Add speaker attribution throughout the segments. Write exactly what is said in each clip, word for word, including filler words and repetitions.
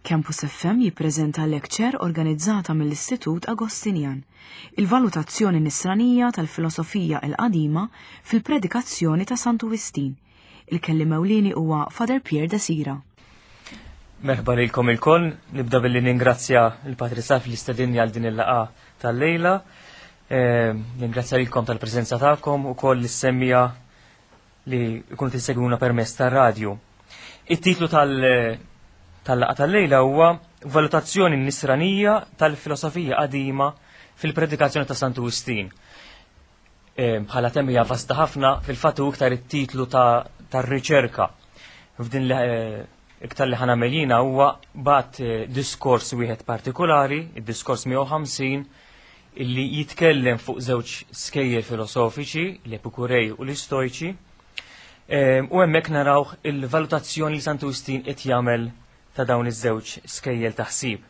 Speaker 1: Campus F M jippreżenta lecture organizzata mill-Istitut Agostinian, il-valutazzjoni nisranija tal-filosofija l-qadima fil-predikazzjoni ta' Sant Wistin. Il-kellim ewlieni huwa Father Pierre Desira.
Speaker 2: Merħba lilkom il-koll, nibda billi ningrazzja il-Patri Saf li stedinni għal din il-laqa tal-lejla. Eh, ningrazzja lilkom tal-preżenza tagħkom u koll l-semmija li jkunu tissegwuna permezz tar-radju. It-titlu tal- tal-laqa tal-lejla huwa Valutazzjoni nisranija tal-filosofija qadima fil-predikazzjoni ta' Sant Wistin. Bħala e, temmija vasta ħafna fil-fatt hu iktar it-titlu ta' tar-riċerka. F'din li e, iktar li ħanamel jiena huwa bat e, diskors wieħed partikolari, id-diskors miegħu ħamsin, illi jitkellem fuq żewġ skejjel filosofiċi, l-Epikurej u l-Istoiċi, e, u hemmhekk narawh il-valutazzjoni li Sant Wistin qed jagħmel ta' dawn iż-żewġ skejjel ta' ħsieb.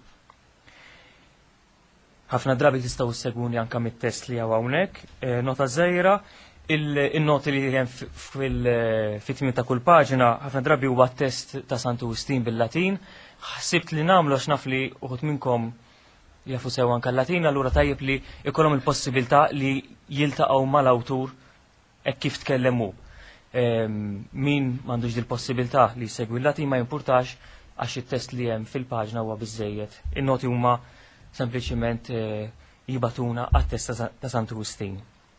Speaker 2: Ħafna drabi tistgħu seguni anke mit-test li hawn hawnhekk, e, nota żgħira, il-noti li hemm fit-tmiem ta' kull paġina ħafna drabi huwa test ta' Sant Wistin bil-Latin. Ħsibt li nagħmlu għax naf li uħud minnkom jafu sew anke l-Latin, allura tajjeb li jkollhom il-possibilità li jiltaqgħu mal-awtur hekk kif tkellem hu. E, min m'għandux il possibilità li jsegwi l-Latin ma jimpurtax għax it-test li hemm fil-paġna huwa biżejjed. In-noti huma sempliċiment e, jibatuna għat-test ta' Sant Wistin.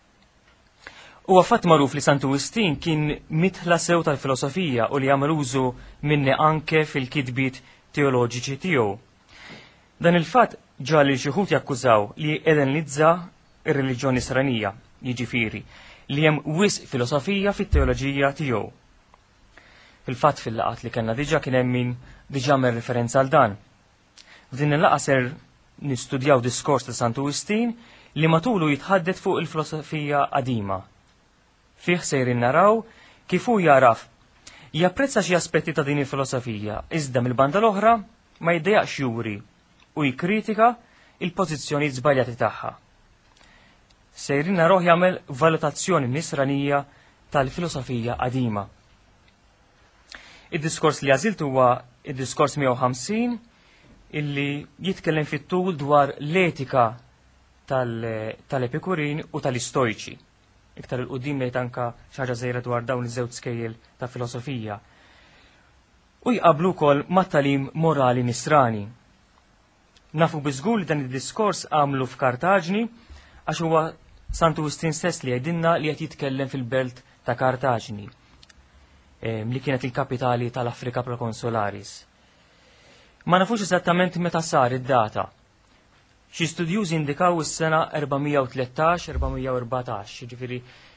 Speaker 2: Huwa fatt magħruf li Sant Wistin kien mitħla sew tal-filosofija u li jagħmel użu minni anke fil-kitbiet teoloġiċi tiegħu. Dan il-fatt ġali xi ħud jakkużaw li edenizza ir-reliġjoni nisranija, jiġifieri li hemm wisq filosofija fit-teoloġija tiegħu. Fil-fatt fil-laqat li kellna diġà kien hemm min diġà mer referenza għal dan. F'din il-laqgħa ser nistudjaw diskors ta' Sant Wistin li matulu jitħaddet fuq il-filosofija qadima. Fih sejrin naraw kif hu jaraf japprezza xi aspetti ta' din il-filosofija, iżda mill-banda l-oħra ma jiddejjaqx juri u jikkritika il-pożizzjoni żbaljati tagħha. Sejrin naraw jagħmel valutazzjoni nisranija tal-filosofija qadima. Id-diskors li għażilt huwa id-diskors miegħu ħamsin illi jitkellem fit-tul dwar l-etika tal-Epikurin u tal-Istoiċi. Iktar il-qudiem ngħid anke xi ħaġa żgħira dwar dawn iż-żewġ skejjel ta' filosofija. U jqablu wkoll mat-talim morali nisrani. Nafu biżgur li dan id-diskors għamlu f'Kartaġni għax huwa Sant Wistin stess li jgħidilna li qed jitkellem fil-belt ta' Kartaġni, li kienet il-kapitali tal-Afrika Prokonsolaris. Ma nafux eżattament meta sar id-data. Xi studjużi indikaw is-sena erba'mija u tlettax erba'mija u erbatax, jiġifieri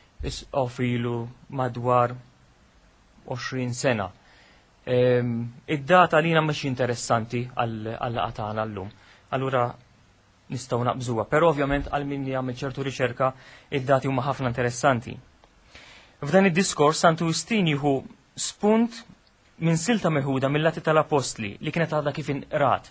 Speaker 2: ilu madwar għoxrin sena. Id-data lina mhix interessanti għall-laqgħa tagħna llum. Allura nistgħu naqbżuha, però ovvjament għal min jagħmel ċertu riċerka id-dati huma ħafna interessanti. F'dan id-diskors Sant Wistin jieħu spunt minn silta meħuda mill-Lati tal-Apostli li kienet għadha kif inqrat.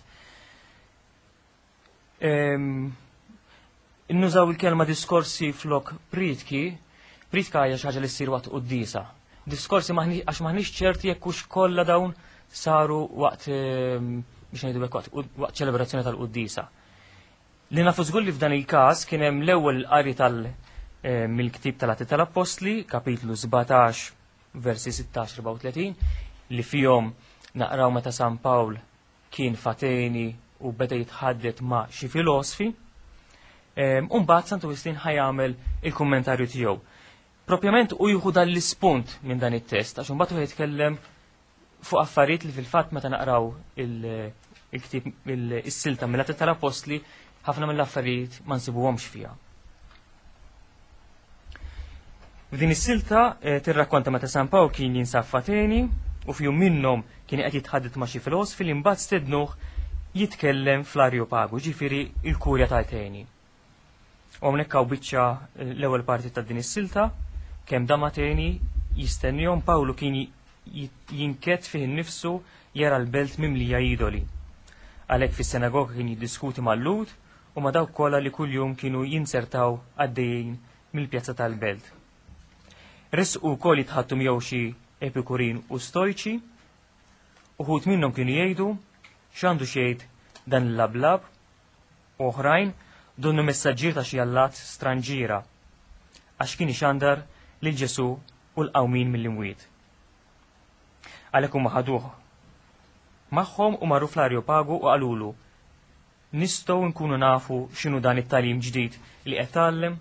Speaker 2: Innużaw il-kelma diskorsi flok pritki, pritka hija xi ħaġa li ssir waqt qudiesa. Diskorsi għax maħniex ċerti jekk hux kollha dawn saru waqt biex ngħidu hekk waqt ċelebrazzjoni tal-qudiesa. Li nafu żgur li f'dan il-każ kien hemm l-ewwel qari tal- mill-ktib tal-Atti tal-Apostli, kapitlu sebgħatax, versi sittax erba' u tletin, li fihom naqraw meta San Pawl kien fateni u beda jitħaddet ma' xi filosofi. U mbagħad Sant Wistin ħajamel il-kummentarju tiegħu. Propjament u jieħu dan l-ispunt minn dan it-test, għax imbagħad hu jitkellem fuq affarijiet li fil-fatt meta naqraw il-ktib is-silta mill-Atti tal-Apostli ħafna mill-affarijiet ma nsibuhomx fiha. F'din is-silta tirrakkonta meta San Pawl kien jinsab fateni u fjum minnhom kien qed jitħaddet ma' xi filosofi li mbagħad stednuh jitkellem fl-Areopagu, ġifieri il-kurja ta' Ateni. U hawnhekk hawn biċċa l-ewwel parti ta' din is-silta kemm dam Ateni jistennihom Pawlu kien jinket fih innifsu jara l-belt mimlija idoli. Għalhekk fis-sinagoga kien jiddiskuti mal-Lud u ma' dawk kollha li kuljum kienu jinsertaw għaddejjin mill-pjazza tal-belt. Resqu wkoll jitħattu miegħu xi Epikurin u Stoiċi, uħud minnhom kienu jgħidu x'għandu xejn dan il-lablab oħrajn donnu messaġġier ta' xi allat stranġira għax kien ixandar lil Ġesu u l-qawmin mill-imwiet. Għalhekk huma ħaduh magħhom u marru fl-Areopagu u qalulu nistgħu nkunu nafu x'inhu dan it-tagħlim ġdid li qed tgħallem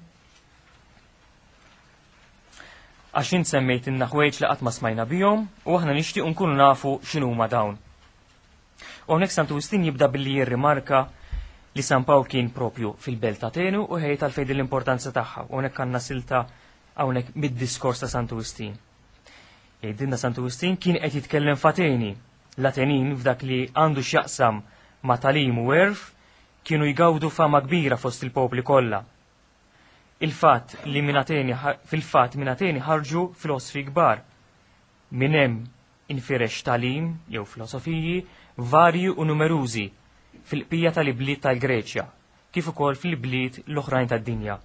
Speaker 2: għax int semmejt inna ħwejġ li qatt ma smajna bihom u aħna nixtiequ nkunu nafu x'inhu huma dawn. U hawnhekk Sant Wistin jibda billi jirrimarka li San Pawl kien propju fil-belt ta' Atenu u ħejt għalfejn l-importanza tagħha. U hawnhekk għandna silta hawnhekk mid-diskors ta' Sant Wistin. Jgħidilna Sant Wistin kien qed jitkellem f'Ateni. L-Atenin f'dak li għandu x'jaqsam ma' talim u werf kienu jgawdu fama kbira fost il-popli kollha. Il-fatt li minn Ateni fil-fatt minn Ateni ħarġu filosofi kbar. Minn hemm infirex talim jew filosofiji varji u numerużi fil-qbija tal-ibliet tal-Greċja, kif ukoll fil-ibliet l-oħrajn tad-dinja.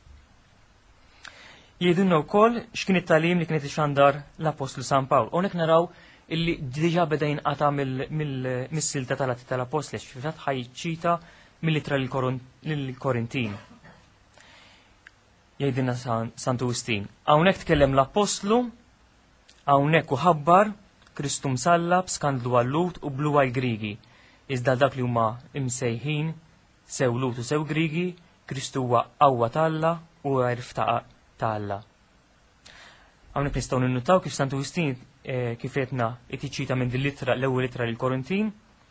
Speaker 2: Jgħidulna wkoll x'kien it-tagħlim li kienet ixandar l-Apostlu San Pawl. Hawnhekk naraw illi diġà beda jinqata' mis-silta tal-Atti tal-Apostli x'fatt ħajċita mill-ittra lill-Korintin. Jgħidilna Sant Wistin. Hawnhekk tkellem l-Apostlu, hawnhekk uħabbar Kristu msallab, skandlu għallut u blu għal-Grigi. Iżda dak li huma imsejħin sew Lut u sew Grigi, Kristu huwa qawwa tal-Alla u għarf ta' Alla. Hawnhekk nistgħu ninnutaw kif Sant Wistin kif qedna qed jiċċita minn din l-ittra l-ewwel ittra lil Korintin.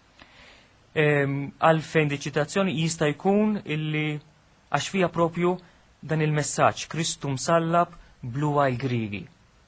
Speaker 2: Għalfejn di ċitazzjoni jista' jkun illi għax fiha propju dan il-messaġġ Kristu msallab blu għal-Grigi.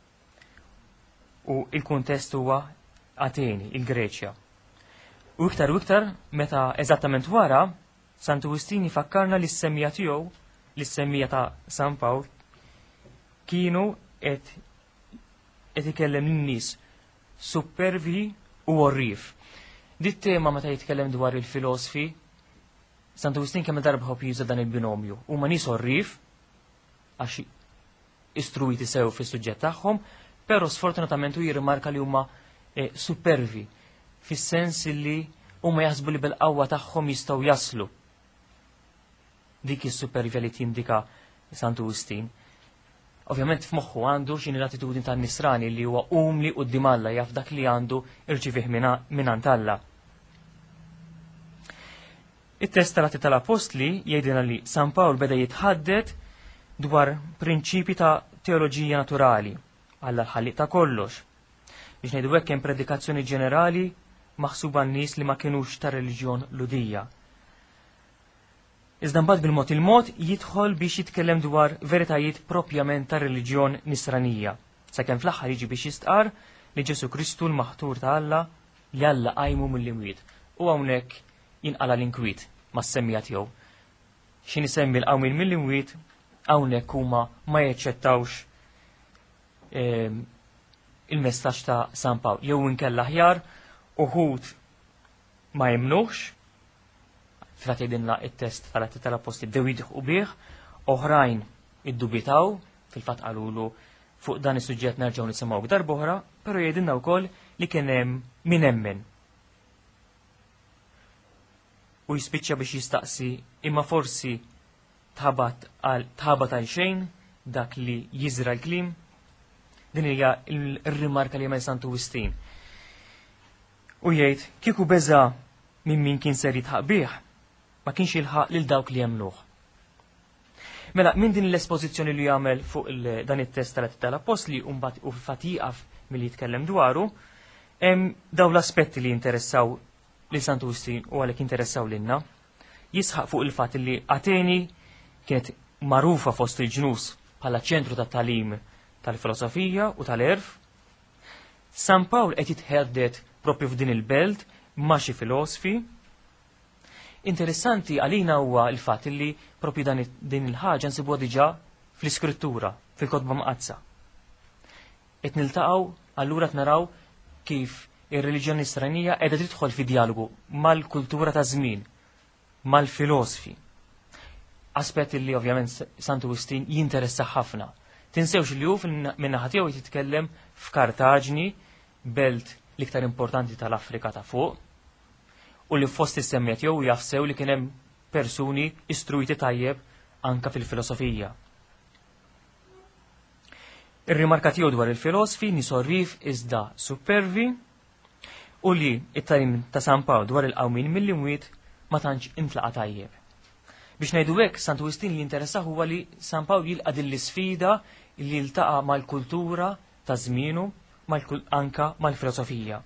Speaker 2: U il-kuntest huwa Ateni, il-Greċja. U iktar u iktar, meta eżattament wara, Sant Wistin jifakkarna li s-semmija tiegħu, li s-semmija ta' San Pawl, kienu qed qed ikellem lin-nies supervi u orrif. Dit tema meta jitkellem dwar il-filosofi, Sant Wistin kemm darba ħobb juża dan il-binomju. Huma nies orrif għax istruiti sew fis-suġġett tagħhom, però sfortunatament hu jirrimarka li huma eh, supervi fis-sens li huma jaħsbu li bil-qawwa tagħhom jistgħu jaslu. Dik is-supervja li tindika Sant Wistin. Ovvjament f'moħħu għandu x'inhi l-attitudni tan-nisrani li huwa umli quddiem Alla jaf dak li għandu irċivih mingħand Alla. It-test tal-Atti tal-Apostli jgħidilna li San Pawl beda jitħaddet dwar prinċipi ta' teoloġija naturali Alla l-ħalliq ta' kollox. Biex ngħidu hekk hemm predikazzjoni ġenerali maħsuba n-nies li ma kinux ta' reliġjon ludija. Iżda mbagħad bil-mod il-mod jidħol biex jitkellem dwar veritajiet propjament ta' reliġjon nisranija. Sakemm fl-aħħar jiġi biex jistqar li Ġesu Kristu l-maħtur ta' Alla li Alla qajmu mill-imwiet. U hawnhekk jinqala l-inkwiet mas-semmija tiegħu. X'in isemmi l-qawmin mill-imwiet hawnhekk huma ma jeċċettawx il-messaġġ ta' San Pawl. Jew inkella aħjar uħud ma jemnuħx, frat jgħidilna it-test tal-Atti tal-Apostli bdew jidħu bih, oħrajn iddubitaw, fil-fatt qalulu fuq dan is-suġġett nerġgħu nisimgħu darba oħra, però jgħidilna wkoll li kien hemm min hemmen. U jispiċċa biex jistaqsi imma forsi tħabat għal xejn dak li jiżra l-kliem. Din hija r-rimarka li jagħmel Sant Wistin. U jgħid kieku beża minn min kien ser jitħaq bih, ma kienx jilħaq lil dawk li jemnuh. Mela, minn din l-espożizzjoni li jagħmel fuq dan it-test tal-Atti tal-Apostli u mbagħad u fil-fatt jieqaf milli jitkellem dwaru, hemm dawn l-aspetti li jinteressaw lil Sant Wistin u għalhekk interessaw lilna. Jisħaq fuq il-fatt li Ateni kienet magħrufa fost il-ġnus bħala ċentru tat-talim tal-filosofija u tal-erf. San Pawl qed jitħeddet propju f'din il-belt ma' xi filosofi. Interessanti għalina huwa l-fatt li propju dan din il-ħaġa nsibuha diġà fl-iskrittura, fil-kotba mqazza. Qed niltaqgħu allura naraw kif ir-reliġjoni nisranija qiegħda tidħol fi dialogu mal-kultura ta' żmien, mal-filosofi. Aspetti li ovvjament Sant Wistin jinteressa ħafna. Tinsewx li hu min-naħa tiegħu jitkellem f'Kartaġni, belt l-iktar importanti tal-Afrika ta' fuq, u li fost is-semmet jew jafsew li kien hemm persuni istruiti tajjeb anka fil-filosofija. Ir-rimarka tiegħu dwar il-filosofi nisorrif iżda supervi u li it-talim ta' San Pawl dwar il-qawmin mill-imwiet ma tantx intlaqa tajjeb. Biex ngħidu hekk, Sant Wistin li interessaw huwa li San Pawl jilqa' din l-isfida li jiltaqa' mal-kultura ta' żmienu anka mal-filosofija.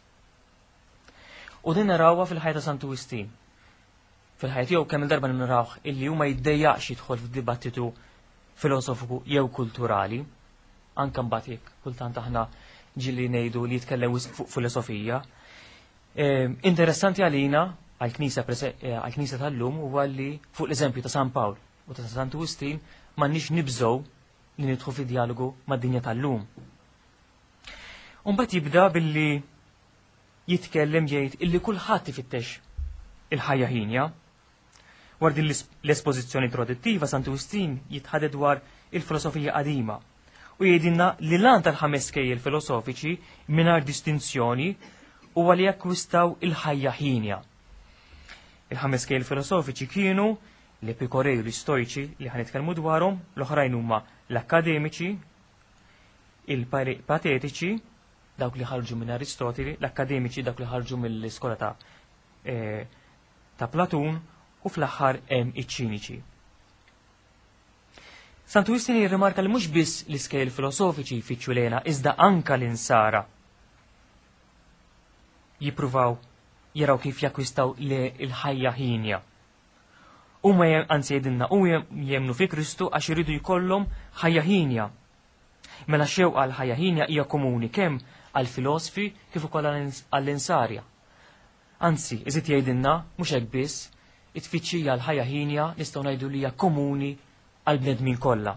Speaker 2: U din narawha fil-ħajja ta' Sant Wistin. Fil-ħajja tiegħu kemm il-darba narawh illi huma jiddejjaqx jidħol f'dibattitu filosofiku jew kulturali, anke mbagħad jekk kultant aħna ġilli ngħidu li jitkellem fuq filosofija. Interessanti għalina għall-Knisja tal-lum huwa li fuq l-eżempju ta' San Pawl u ta' Sant Wistin m'għandniex nibżgħu li nidħlu fi dialogu mad-dinja tal-lum. Mbagħad jibda billi jitkellem jgħid illi kulħadd ifittex il-ħajja ħinja. War din l-espożizzjoni introduttiva Sant Wistin jitħaded dwar il-filosofija qadima u jgħidilna li lan tal-ħames kejjel filosofiċi mingħajr distinzjoni huwa li jakkwistaw il-ħajja ħinja. Il-ħames kejjel filosofiċi kienu l-Epikurej u l-Stoiċi li ħanitkellmu dwarhom, l-oħrajn huma l-Akkademiċi, il-Patetiċi, dawk li ħarġu minn Aristoteli, l-Akkademiċi dawk li ħarġu mill-iskola ta' ta' Platun u fl-aħħar hemm iċ-Ċiniċi. Sant Wistin jirrimarka li mhux biss l-iskejjel filosofiċi jfittxu lejna iżda anka l-insara jippruvaw jaraw kif jakkwistaw il-ħajja ħinja. Huma anzi jgħidilna u jemnu fi Kristu għax iridu jkollhom ħajja ħinja. Mela xewqa għal ħajja ħinja hija komuni kemm għall-filosofi kif ukoll għall-insarja. Anzi, iżid jgħidilna mhux hekk biss, it-tfittxija għal ħajja ħinja nistgħu ngħidu li hija komuni għall-bnedmin kollha.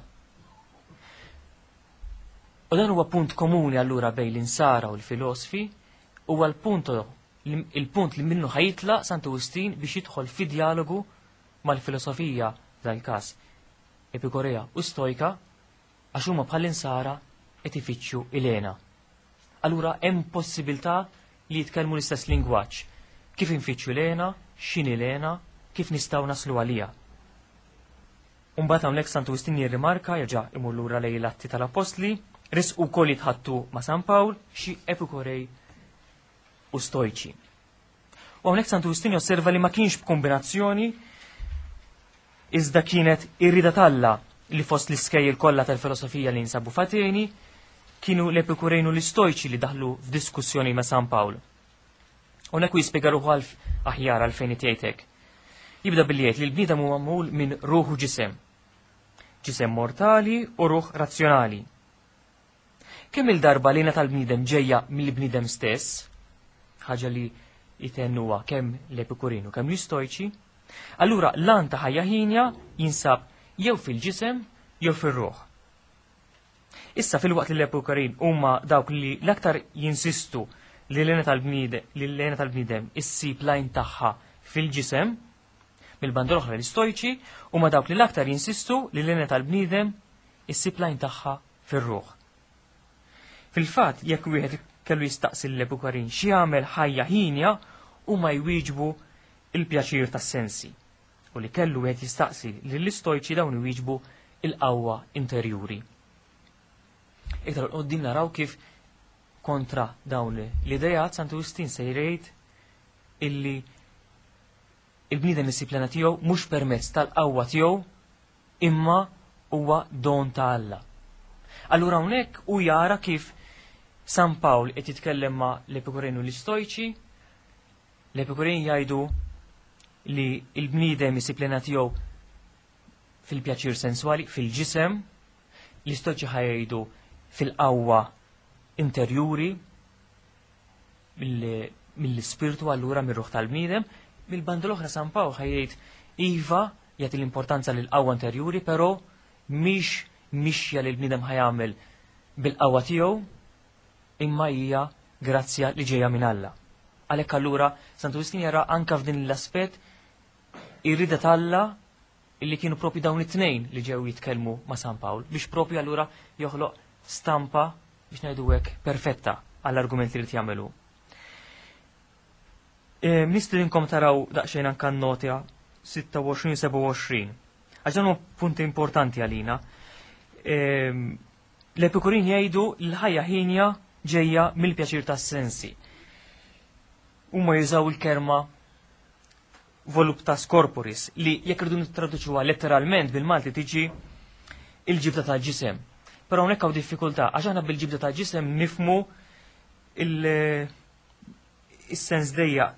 Speaker 2: U dan huwa punt komuni allura bejn l-insara u l-filosofi huwa l-punt il-punt li minnu ħajitla Sant Wistin biex jidħol fi dialogu mal-filosofija dal-każ Epikurea u Stojka għax huma bħall-insara qed ifittxu ilena. Allura hemm possibilità li jitkellmu l-istess lingwaġġ. Kif infittxu lena, x'inhi lena, kif nistgħu naslu għalija. Imbagħad hawnhekk Sant Wistin jirrimarka jerġa' imur lura lejn l-Atti tal-Apostli, risqu wkoll jitħattu ma' San Pawl xi Epikurej u Stoiċi. U hawnhekk Sant Wistin josserva li ma kienx b'kombinazzjoni iżda kienet irrida talla li fost l-iskejjel kollha tal-filosofija li nsabu f'Ateni kienu l-Epikurejn u l-Stoiċi li daħlu f'diskussjoni ma' San Pawl. Hawnhekk jispjega ruħu għalf aħjar għalfejn itjgħidlek. Jibda billi jgħid li l-bniedem huwa magħmul minn ruħ u ġisem. Ġisem mortali u ruħ razzjonali. Kemm il-darba lejna tal-bniedem ġejja mill-bniedem stess, ħaġa li jitennuha kemm l-Epikurin u kemm l-Stoiċi, allura lan ta' ħajja ħinja jinsab jew fil-ġisem jew fir-ruħ. Issa fil-waqt li l-Epikurin huma dawk li l-aktar jinsistu li l-lena tal-bniedem issib lajn tagħha fil-ġisem, mill-banda l-oħra l-Stoiċi huma dawk li l-aktar jinsistu li l-lena tal-bniedem issib lajn tagħha fir-ruħ. Fil-fatt jekk wieħed kellu jistaqsi l-Epikurin xi jagħmel ħajja ħinja huma jwieġbu il-pjaċir tas-sensi u li kellu wieħed jistaqsi lill-Stoiċi dawn iwieġbu il-qawwa interjuri. Iktar qudiem naraw kif kontra dawn l-idejat Sant Wistin se jgħid illi il-bniedem isib lena tiegħu mhux permezz tal-qawwa tiegħu imma huwa don ta' Alla. Allura hawnhekk hu jara kif San Pawl qed jitkellem ma' l-Epikurin u l-Stoiċi, l-Epikurin jgħidu li l-bniedem isib lena tiegħu fil-pjaċir senswali, fil-ġisem, l-Stoiċi ħajdu fil-qawwa interjuri mill-ispirtu allura mir-ruħ tal-bniedem, mill-banda l-oħra San Pawl ħajjid iva jagħti l-importanza lil qawwa interjuri, però mhix mixja li l-bniedem ħajamel bil-qawwa tiegħu imma hija grazzja li ġejja minn Alla. Għalhekk allura Sant Wistin jara anke f'din l-aspett irrida Alla illi kienu propri dawn it-tnejn li ġew jitkellmu ma' San Pawl biex propri allura joħloq stampa biex ngħidu hekk perfetta għall-argument li rid jagħmlu. Nistidinkom taraw daqsxejn anke n-notja sitta u għoxrin seba' u għoxrin. Għax dan huwa punti importanti għalina. L-Epikurin jgħidu l-ħajja ħinja ġejja mill-pjaċir tas-sensi. Huma jużaw il-kelma voluptas corporis li jekk irdu nittraduċuha letteralment bil-Malti tiġi il-ġibda tal-ġisem. Però hawnhekk hawn diffikultà għax aħna bil-ġibda tal-ġisem nifmu il-sens dejja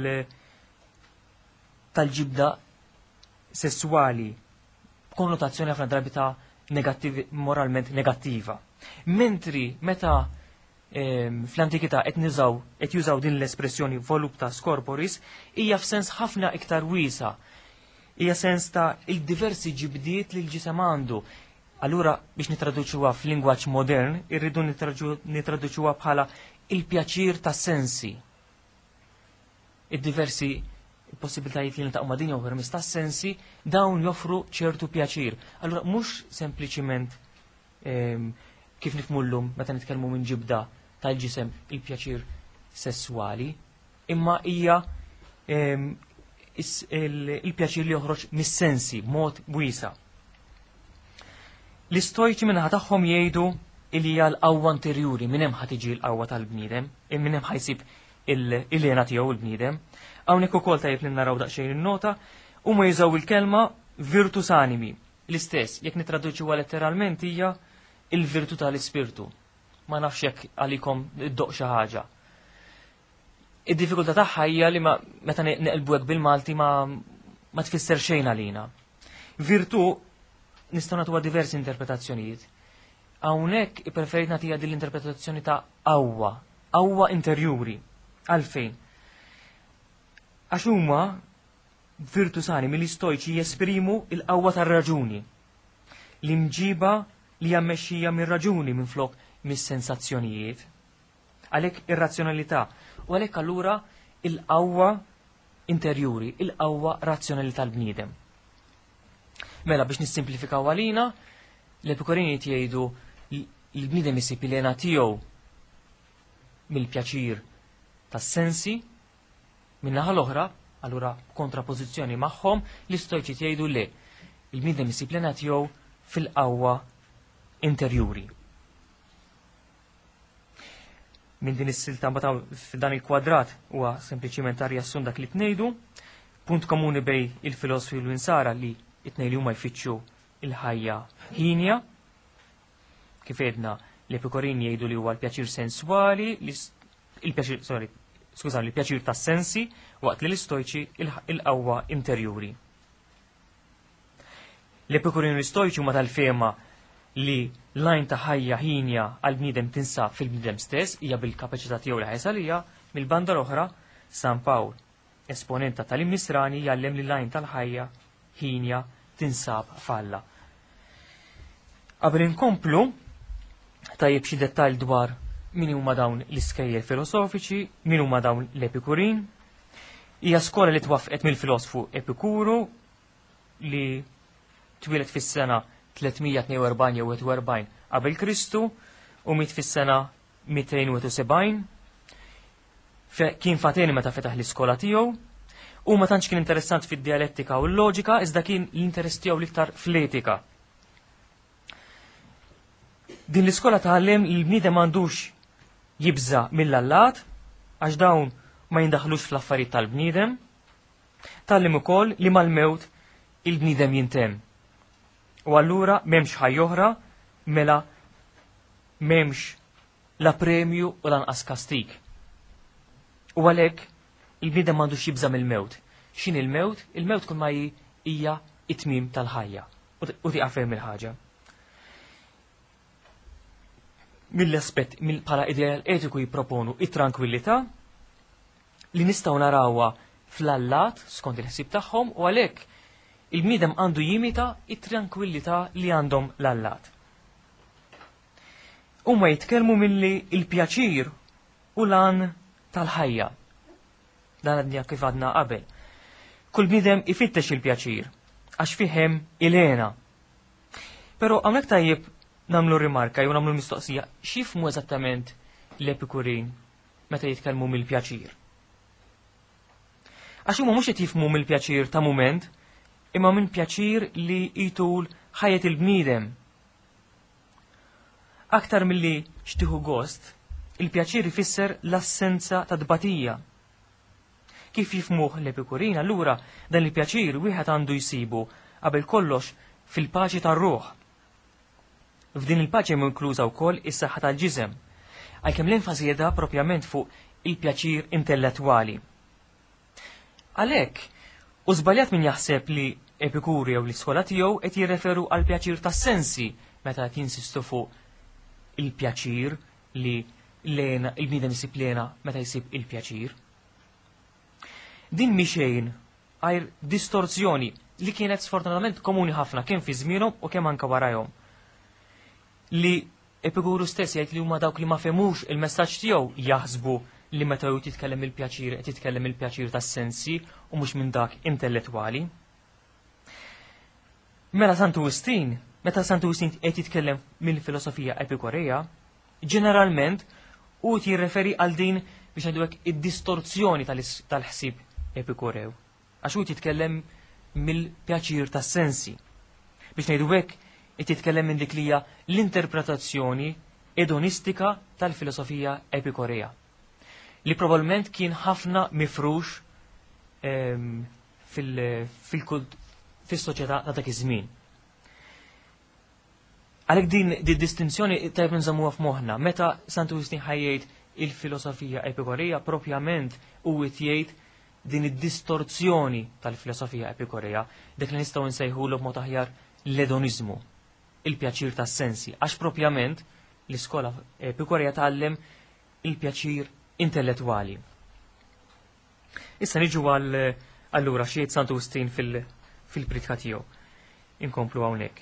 Speaker 2: tal-ġibda sessuali, konnotazzjoni ħafna drabi ta' moralment negattiva. Mentri meta fl-antikità qed niżaw qed jużaw din l-espressjoni voluptas corporis hija f'sens ħafna iktar wiesa. Hija sens ta' il-diversi ġibdiet li l-ġisem għandu. Allura biex nitraduċuha f'lingwaġġ modern, irridu nitraduċuha bħala il-pjaċir tas sensi. Id-diversi possibilitajiet li niltaqgħu ma' din jew permezz tas-sensi dawn joffru ċertu pjaċir. Allura mhux sempliċiment kif nifhmu llum meta nitkellmu minn ġibda tal-ġisem il-pjaċir sessuali, imma hija il-pjaċir li joħroġ mis-sensi b'mod wiesa'. L-istojċi minnaħa tagħhom jgħidu li hija l-qawwa interjuri minn hemm ħadd tiġi l-qawwa tal-bniedem, minn hemm ħajsib il-lena tiegħu l-bniedem. Hawnhekk ukoll tajjeb li naraw daqsxejn in-nota huma jużaw il-kelma virtus animi. L-istess, jekk nitraduċuha letteralment hija il-virtu tal-ispirtu. Ma nafx jekk għalikom iddoq xi ħaġa. Id-diffikultà tagħha hija li meta neqlbu hekk bil-Malti ma ma tfisser xejn għalina. Virtu nistgħu nagħtuha diversi interpretazzjonijiet. Hawnhekk ippreferit nagħtiha din l-interpretazzjoni ta' qawwa, qawwa interjuri. Għalfejn? Għax huma virtus animi mill-istojċi jesprimu il-qawwa tar-raġuni. L-imġiba li hija mmexxija mir-raġuni minflok mis-sensazzjonijiet. Għalhekk ir-razzjonalità u għalhekk allura il-qawwa interjuri, il-qawwa razzjonali tal-bniedem. Mela biex nissimplifikaw għalina, l-Epikurini jgħidu l-bniedem isib il-lena tiegħu mill-pjaċir tas-sensi, min-naħa l-oħra, allura kontrapożizzjoni magħhom, l-istojċi jgħidu le, il-bniedem isib l-lena tiegħu fil-qawwa interjuri. Min din is-silta mbagħad f'dan il-kwadrat huwa sempliċiment riassun dak li tnejdu, punt komuni bej il-filosofi u l-insara li it-tnejn li huma jfittxu il-ħajja ħinja, kif edna l-Epikurini jgħidu li huwa l-pjaċir senswali, il-pjaċir, sorry, skużawni, l-pjaċir tas-sensi, waqt li l-istojċi il-qawwa interjuri. L-Epikurini u l-istojċi huma tal-fema li lajn ta' ħajja ħinja għal bniedem tinsab fil-bniedem stess hija bil-kapaċità tiegħu li ħajsalija, mill-banda l-oħra San Pawl, esponenta tal-im nisrani jgħallem li lajn tal-ħajja ħinja tinsab falla. Qabel inkomplu tajjeb xi dettall dwar min huma dawn l-iskejjel filosofiċi, min huma dawn l-Epikurin. Hija skola li twaffqet mill-filosofu Epikuru li twilet fis-sena tlietmija tnejn u erbgħin jew erbgħin u erbgħin qabel Kristu u miet fis-sena mitejn u sebgħin. Kien fateni meta fetaħ l-iskola tiegħu u ma tantx kien interessant fid-dialettika u l-loġika iżda kien l-interess tiegħu l-iktar fl-etika. Din l-iskola tgħallem li l-bniedem m'għandux jibża mill-allat għax dawn ma jindaħlux fl-affarijiet tal-bniedem. Tgħallem ukoll li mal-mewt il-bniedem jintemm. U allura m'hemmx ħajja oħra mela m'hemmx la premju u lanqas kastik. U għalhekk il-bniedem m'għandux jibża mill-mewt. X'in il-mewt? Il-mewt kull ma hija it-tmiem tal-ħajja. U tieqa' ferm il-ħaġa. Mill-aspett bħala ideal etiku jipproponu it-tranquillità li nistgħu narawha fl-allat skont il-ħsieb tagħhom u għalhekk il-bniedem għandu jimita it-tranquillità li għandhom l-allat. Huma jitkellmu milli il-pjaċir u lan tal-ħajja. Dan għadni kif għadna qabel. Kull bniedem ifittex il-pjaċir għax fihem il-lena. Però hawnhekk tajjeb nagħmlu rimarka jew nagħmlu mistoqsija x'jifhmu eżattament l-Epikurin meta jitkellmu mill-pjaċir. Għax huma mhux qed jifhmu mill-pjaċir ta' mument, imma minn pjaċir li jtul ħajjet il-bniedem. Aktar milli xtieħu gost, il-pjaċir ifisser l-assenza ta' dbatija. Kif jifmuh l-Epikurin, allura dan il-pjaċir wieħed għandu jsibu qabel kollox fil-paċi tar-ruħ. F'din il-paċi hemm inkluża wkoll is-saħħa tal-ġisem, għalkemm l-enfasi jedha propjament fuq il-pjaċir intellettwali. Għalhekk, u żbaljat min jaħseb li Epikuri jew l-iskola tiegħu qed jirreferu għal pjaċir tas-sensi meta qed jinsistu fuq il-pjaċir li lena il-bniedem isib lena meta jsib il-pjaċir. Din mixejn għajr distorzjoni li kienet sfortunatament komuni ħafna kemm fi żmienhom u kemm anke warahom. Li Epikuru stess jgħid li huma dawk li ma femux il-messaġġ tiegħu jaħsbu li meta hu titkellem il-pjaċir qed titkellem il-pjaċir tas-sensi u mhux minn dak intellettwali. Mela Sant Augustin, meta Sant Augustin qed jitkellem mill-filosofija Epikurea, ġeneralment u jirreferi għal din biex ngħidu hekk id-distorzjoni tal-ħsieb Epikurew. Għax hu jitkellem mill-pjaċir tas-sensi. Biex ngħidu hekk qed jitkellem minn dik li hija l-interpretazzjoni edonistika tal-filosofija Epikurea, li probabbilment kien ħafna mifrux ehm, fil-kult fis-soċjetà ta' dak iż-żmien. Għalhekk din id-distinzjoni tajb nżammuha f'moħħna. Meta Sant Augustin ħajjejt il-filosofija Epikurea propjament u jgħid din id-distorzjoni tal-filosofija Epikurea, dak li nistgħu nsejħulu b'mod aħjar l-edoniżmu, il-pjaċir tas-sensi, għax propjament l-iskola Epikurea tgħallem il-pjaċir intellettwali. Issa niġu għal allura xejn Sant Augustin fil- fil-pritka tiegħu. Inkomplu hawnhekk.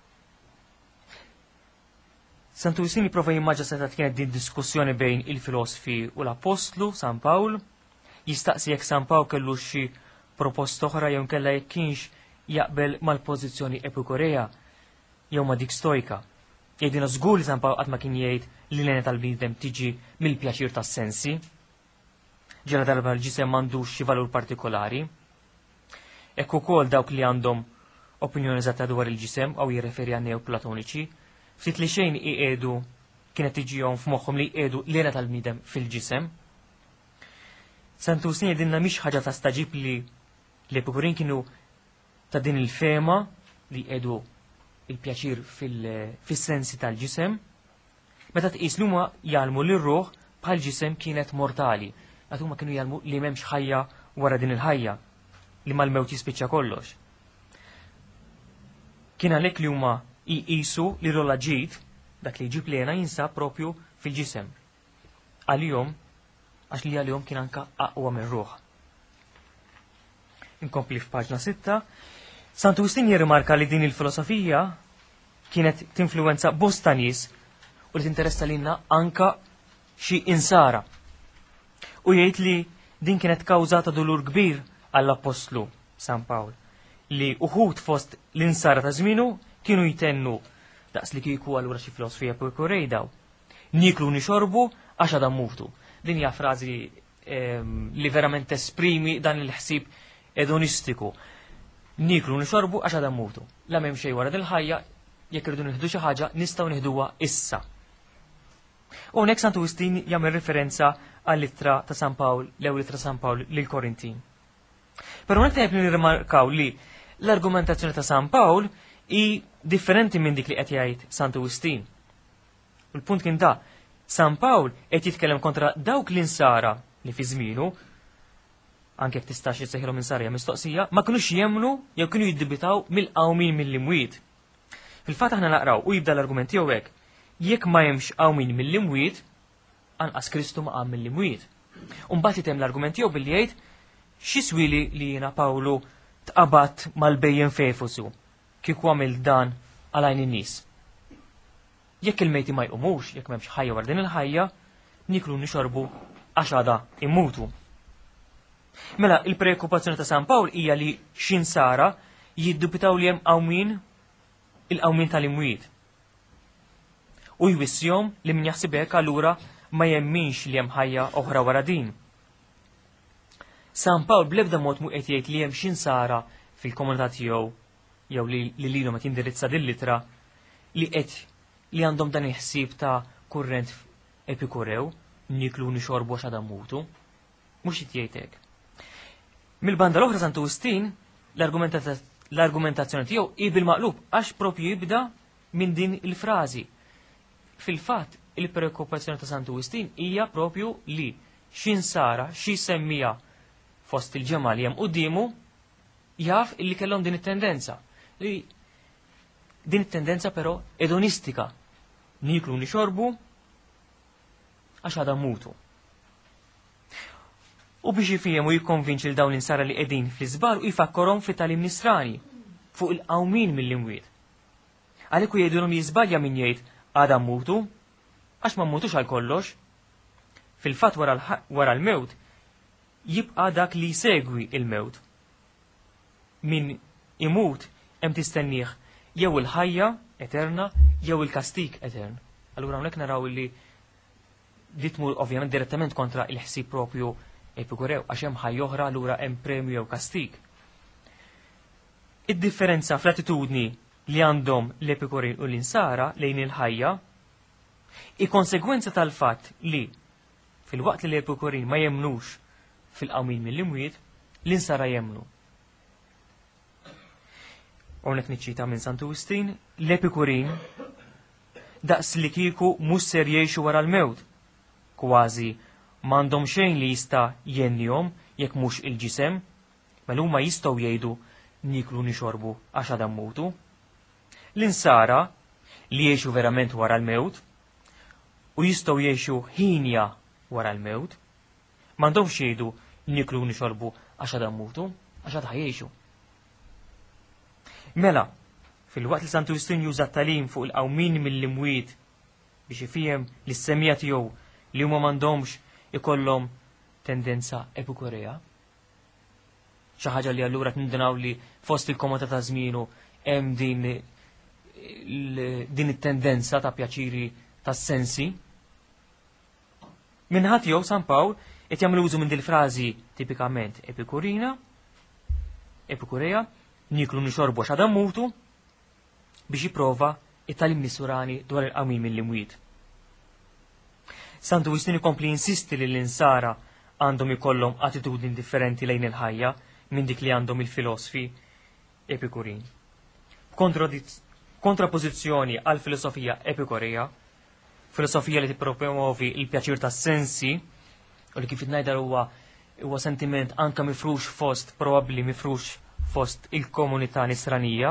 Speaker 2: Sant Augustin jipprova jimmaġa seta kienet din diskussjoni bejn il-filosofi u l-Apostlu San Pawl, jistaqsi jekk San Pawl kellu xi proposta oħra jew kellha jekk kienx jaqbel mal-pożizzjoni Epikurea jew ma dik Stojka. Jgħidilna żgur li San Pawl qatt ma kien jgħid li l-għena tal-bniedem tiġi mill-pjaċir tas-sensi. Ġara darba l-ġisem m'għandux xi valur partikolari. Hekk ukoll dawk li għandhom opinjoni eżatta dwar il-ġisem aw jirreferi għan neoplatoniċi, ftit li xejn iqedu kienet tiġihom f'moħħhom li jqedu l-għena tal-bniedem fil-ġisem. Sant Augustin jgħidilna mhix ħaġa ta' staġib li l-Epikurin kienu ta' din il-fema li jqedu il-pjaċir fil-sensi tal-ġisem, meta tqis li huma jgħalmu li r-ruħ bħal ġisem kienet mortali, għad huma kienu jgħalmu li m'hemmx ħajja wara din il-ħajja, li mal-mewt jispiċċa kollox. Kien għalhekk li huma jqisu li rolla ġid dak li jġib lena jinsab propju fil-ġisem. Għalihom għax li għalihom kien anke aqwa mir-ruħ. Inkompli f'paġna sitta. Sant Augustin jirrimarka li din il-filosofija kienet tinfluwenza bosta nies u li tinteressa lilna anka xi insara. U jgħid li din kienet kawżata dolur kbir għall-Apostlu San Pawl, li uħud fost l-insara ta' żmienu kienu jtennu daqs li kieku allura xi filosofija Epikurej daw. Niklu nixorbu għax għadha mutu. Din hija frażi ehm, li verament esprimi dan il-ħsieb edonistiku. Niklu nixorbu għax għadha mutu. La m'hemm xejn wara dil-ħajja, jekk irridu nieħdu xi ħaġa nistgħu nieħduha issa. U hawnhekk Sant Augustin jagħmel referenza għall-ittra ta' San Pawl, l-ewwel ittra San Pawl lil Korintin. Però hawnhekk tajjeb nirrimarkaw li l-argumentazzjoni ta' San Pawl hi differenti minn dik li qed jgħid Sant Augustin. U l-punt kien da, San Pawl qed jitkellem kontra dawk l-insara li fi żmienu, anke jekk tistax jissejħilhom insara mistoqsija, ma kinux jemmnu jew kienu jiddibitaw mill-qawmin mill-imwiet. Fil-fatt aħna naqraw u jibda l-argument jew hekk, jekk ma hemmx qawmin mill-imwiet, anqas Kristu ma qam mill-imwiet. U mbagħad jitem l-argument jew billi jgħid x'iswili li jiena Pawlu tqabad mal-bejjen f'Efesu kieku għamil dan għalajn in-nies. Jekk il-mejti ma jqumux, jekk m'hemmx ħajja wara din il-ħajja, niklu nixorbu għax għada immutu. Mela, il-preokkupazzjoni ta' San Pawl hija li x'insara jiddubitaw li hemm qawmin il-qawmin tal-imwiet. U jwissjom li min jaħsib hekk allura ma jemminx li hemm ħajja oħra wara din. San Pawl bl-ebda mod mu qed jgħid li hemm x'insara fil-komunità tiegħu jew li li lilhom qed jindirizza din-litra li qed li għandhom dan il-ħsieb ta' kurrent epikurew, niklu nixorbu għax għadha mutu. Mhux qed jgħid hekk. Mill-banda l-oħra Sant Awustin l-argumentazzjoni tiegħu hi bil-maqlub għax propju jibda minn din il-frażi. Fil-fatt, il-preokkupazzjoni ta' Sant Awustin hija propju li x'insara, xi semmija fost il-ġemma li hemm qudiemu jaf illi kellhom din it-tendenza. Li din it-tendenza però edonistika. Niklu nixorbu għax għadha mutu. U biex jifiem u jikkonvinċi l-dawn l-insara li qegħdin fl-iżbar u jfakkorhom fit-talim nisrani fuq il-qawmin mill-imwiet. Għalhekk jgħidulhom jiżbalja min jgħid għadha mutu għax ma mmutux għal kollox. Fil-fatt wara l-mewt jibqa' dak li jsegwi il-mewt. Min imut hemm tistennih jew il-ħajja eterna jew il-kastik etern. Allura hawnhekk naraw li di tmur ovvjament direttament kontra il-ħsieb propju epikurew għax hemm ħajja oħra allura hemm premju jew kastik. Id-differenza fl-attitudni li għandhom l-epikurin u l-insara lejn il-ħajja i konsegwenza tal-fatt li fil-waqt li l-epikurin ma jemnux fil-qawmin mill-imwiet, l-insara jemnu. Hawnhekk niċċita minn Sant Awustin, l-epikurin daqs li kieku mhux ser jgħixu wara l-mewt. Kważi m'għandhom xejn li jista' jennihom jekk mhux il-ġisem, mela huma jistgħu jgħidu niklu nixorbu għax għadha mmutu. L-insara li jgħixu verament wara l-mewt u jistgħu jgħixu ħinja wara l-mewt, m'għandhomx jgħidu niklu nixorbu għax għadha mmutu, għax għadha jgħixu. Mela, fil-waqt li Sant Awustin juża t-talim fuq il-qawmin mill-imwiet biex ifiem li s-semmija tiegħu li huma m'għandhomx ikollhom tendenza epikurea. Xi ħaġa li allura tindinaw li fost il-komunità ta' żmienu hemm din din it-tendenza ta' pjaċiri tas-sensi. Minħat jew San Pawl qed jagħmlu użu minn din il-frażi tipikament epikurina, epikurea, niklu nixorbu għax għadha mmutu biex jipprova it-talim misurani dwar il-qawmin mill-imwiet. Sant Awustin ikompli insisti li l-insara għandhom ikollhom attitudni differenti lejn il-ħajja minn dik li għandhom il-filosofi epikurin. Kontrapożizzjoni għal filosofija epikurea, filosofija li tippromuovi il-pjaċir tas-sensi u li kif ngħidha huwa huwa sentiment anke mifrux fost probabbli mifrux fost il-komunità nisranija.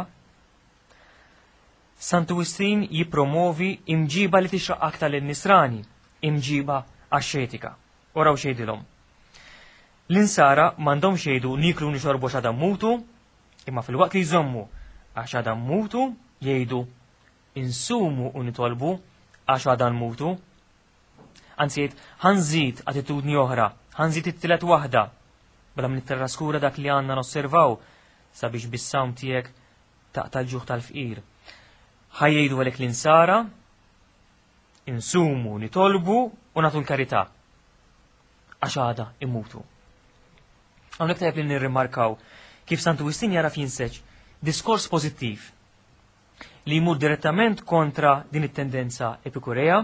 Speaker 2: Sant Awustin jippromovi imġiba li tixraq aktar lin-nisrani, imġiba għax-xetika. Oraw xejdilhom. L-insara m'għandhom xejdu niklu nixorbu għax għadha mmutu, imma fil-waqt li jżommu għax għadha mmutu jgħidu insumu u nitolbu għax għadha mmutu. Anzi jgħid ħanżid attitudni oħra, ħanżid it-tielet waħda bla nittraskura dak li għandna nosservaw sabiex bis-samm tiegħek taqta' l-ġuħ tal-fqir. Ħajjgħidu għalhekk l-insara insumu nitolbu u nagħtu l-karità għax għada immutu. Hawnhekk tajjeb li nirrimarkaw kif Sant Awustin jara jinseġ diskors pożittiv li jmur direttament kontra din it-tendenza epikurea.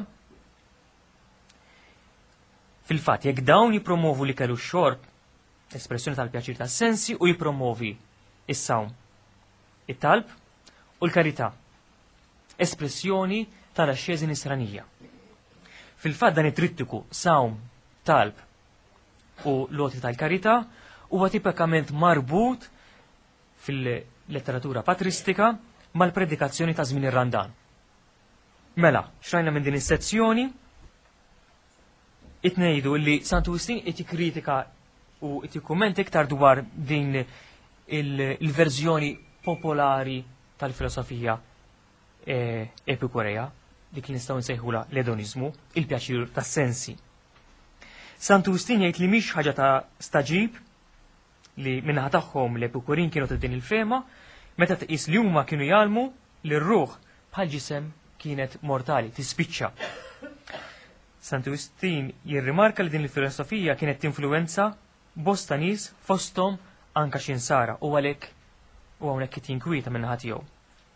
Speaker 2: Fil-fatt jekk dawn jippromovu li kellu x-xorb, espressjoni tal-pjaċir tas-sensi u jippromovi is-sawm, it-talb u l-karità, espressjoni tal-asċeżi nisranija. Fil-fatt dan it-trittiku sawm, talb u loti tal-karità huwa tipikament marbut fil-letteratura patristika mal-predikazzjoni ta' żmien ir-Randan. Mela, xrajna minn din is-sezzjoni qed ngħidu li Sant Awustin qed jikkritika u qed jikkumment iktar dwar din il-verżjoni popolari tal-filosofija epikurea, dik li nistgħu nsejħula l-edonizmu, il-pjaċir tas-sensi. Sant Awustin jgħid li mhix ħaġa ta' staġib li minnaħa tagħhom l-epikurin kienu ta' din il-fema, meta tqis li huma kienu jgħalmu li r-ruħ bħal ġisem kienet mortali, tispiċċa. Sant Awustin jirrimarka li din il-filosofija kienet tinfluwenza bosta nies fosthom anka xinsara u għalhekk u hawnhekk qed jinkwita minn ħadd jew.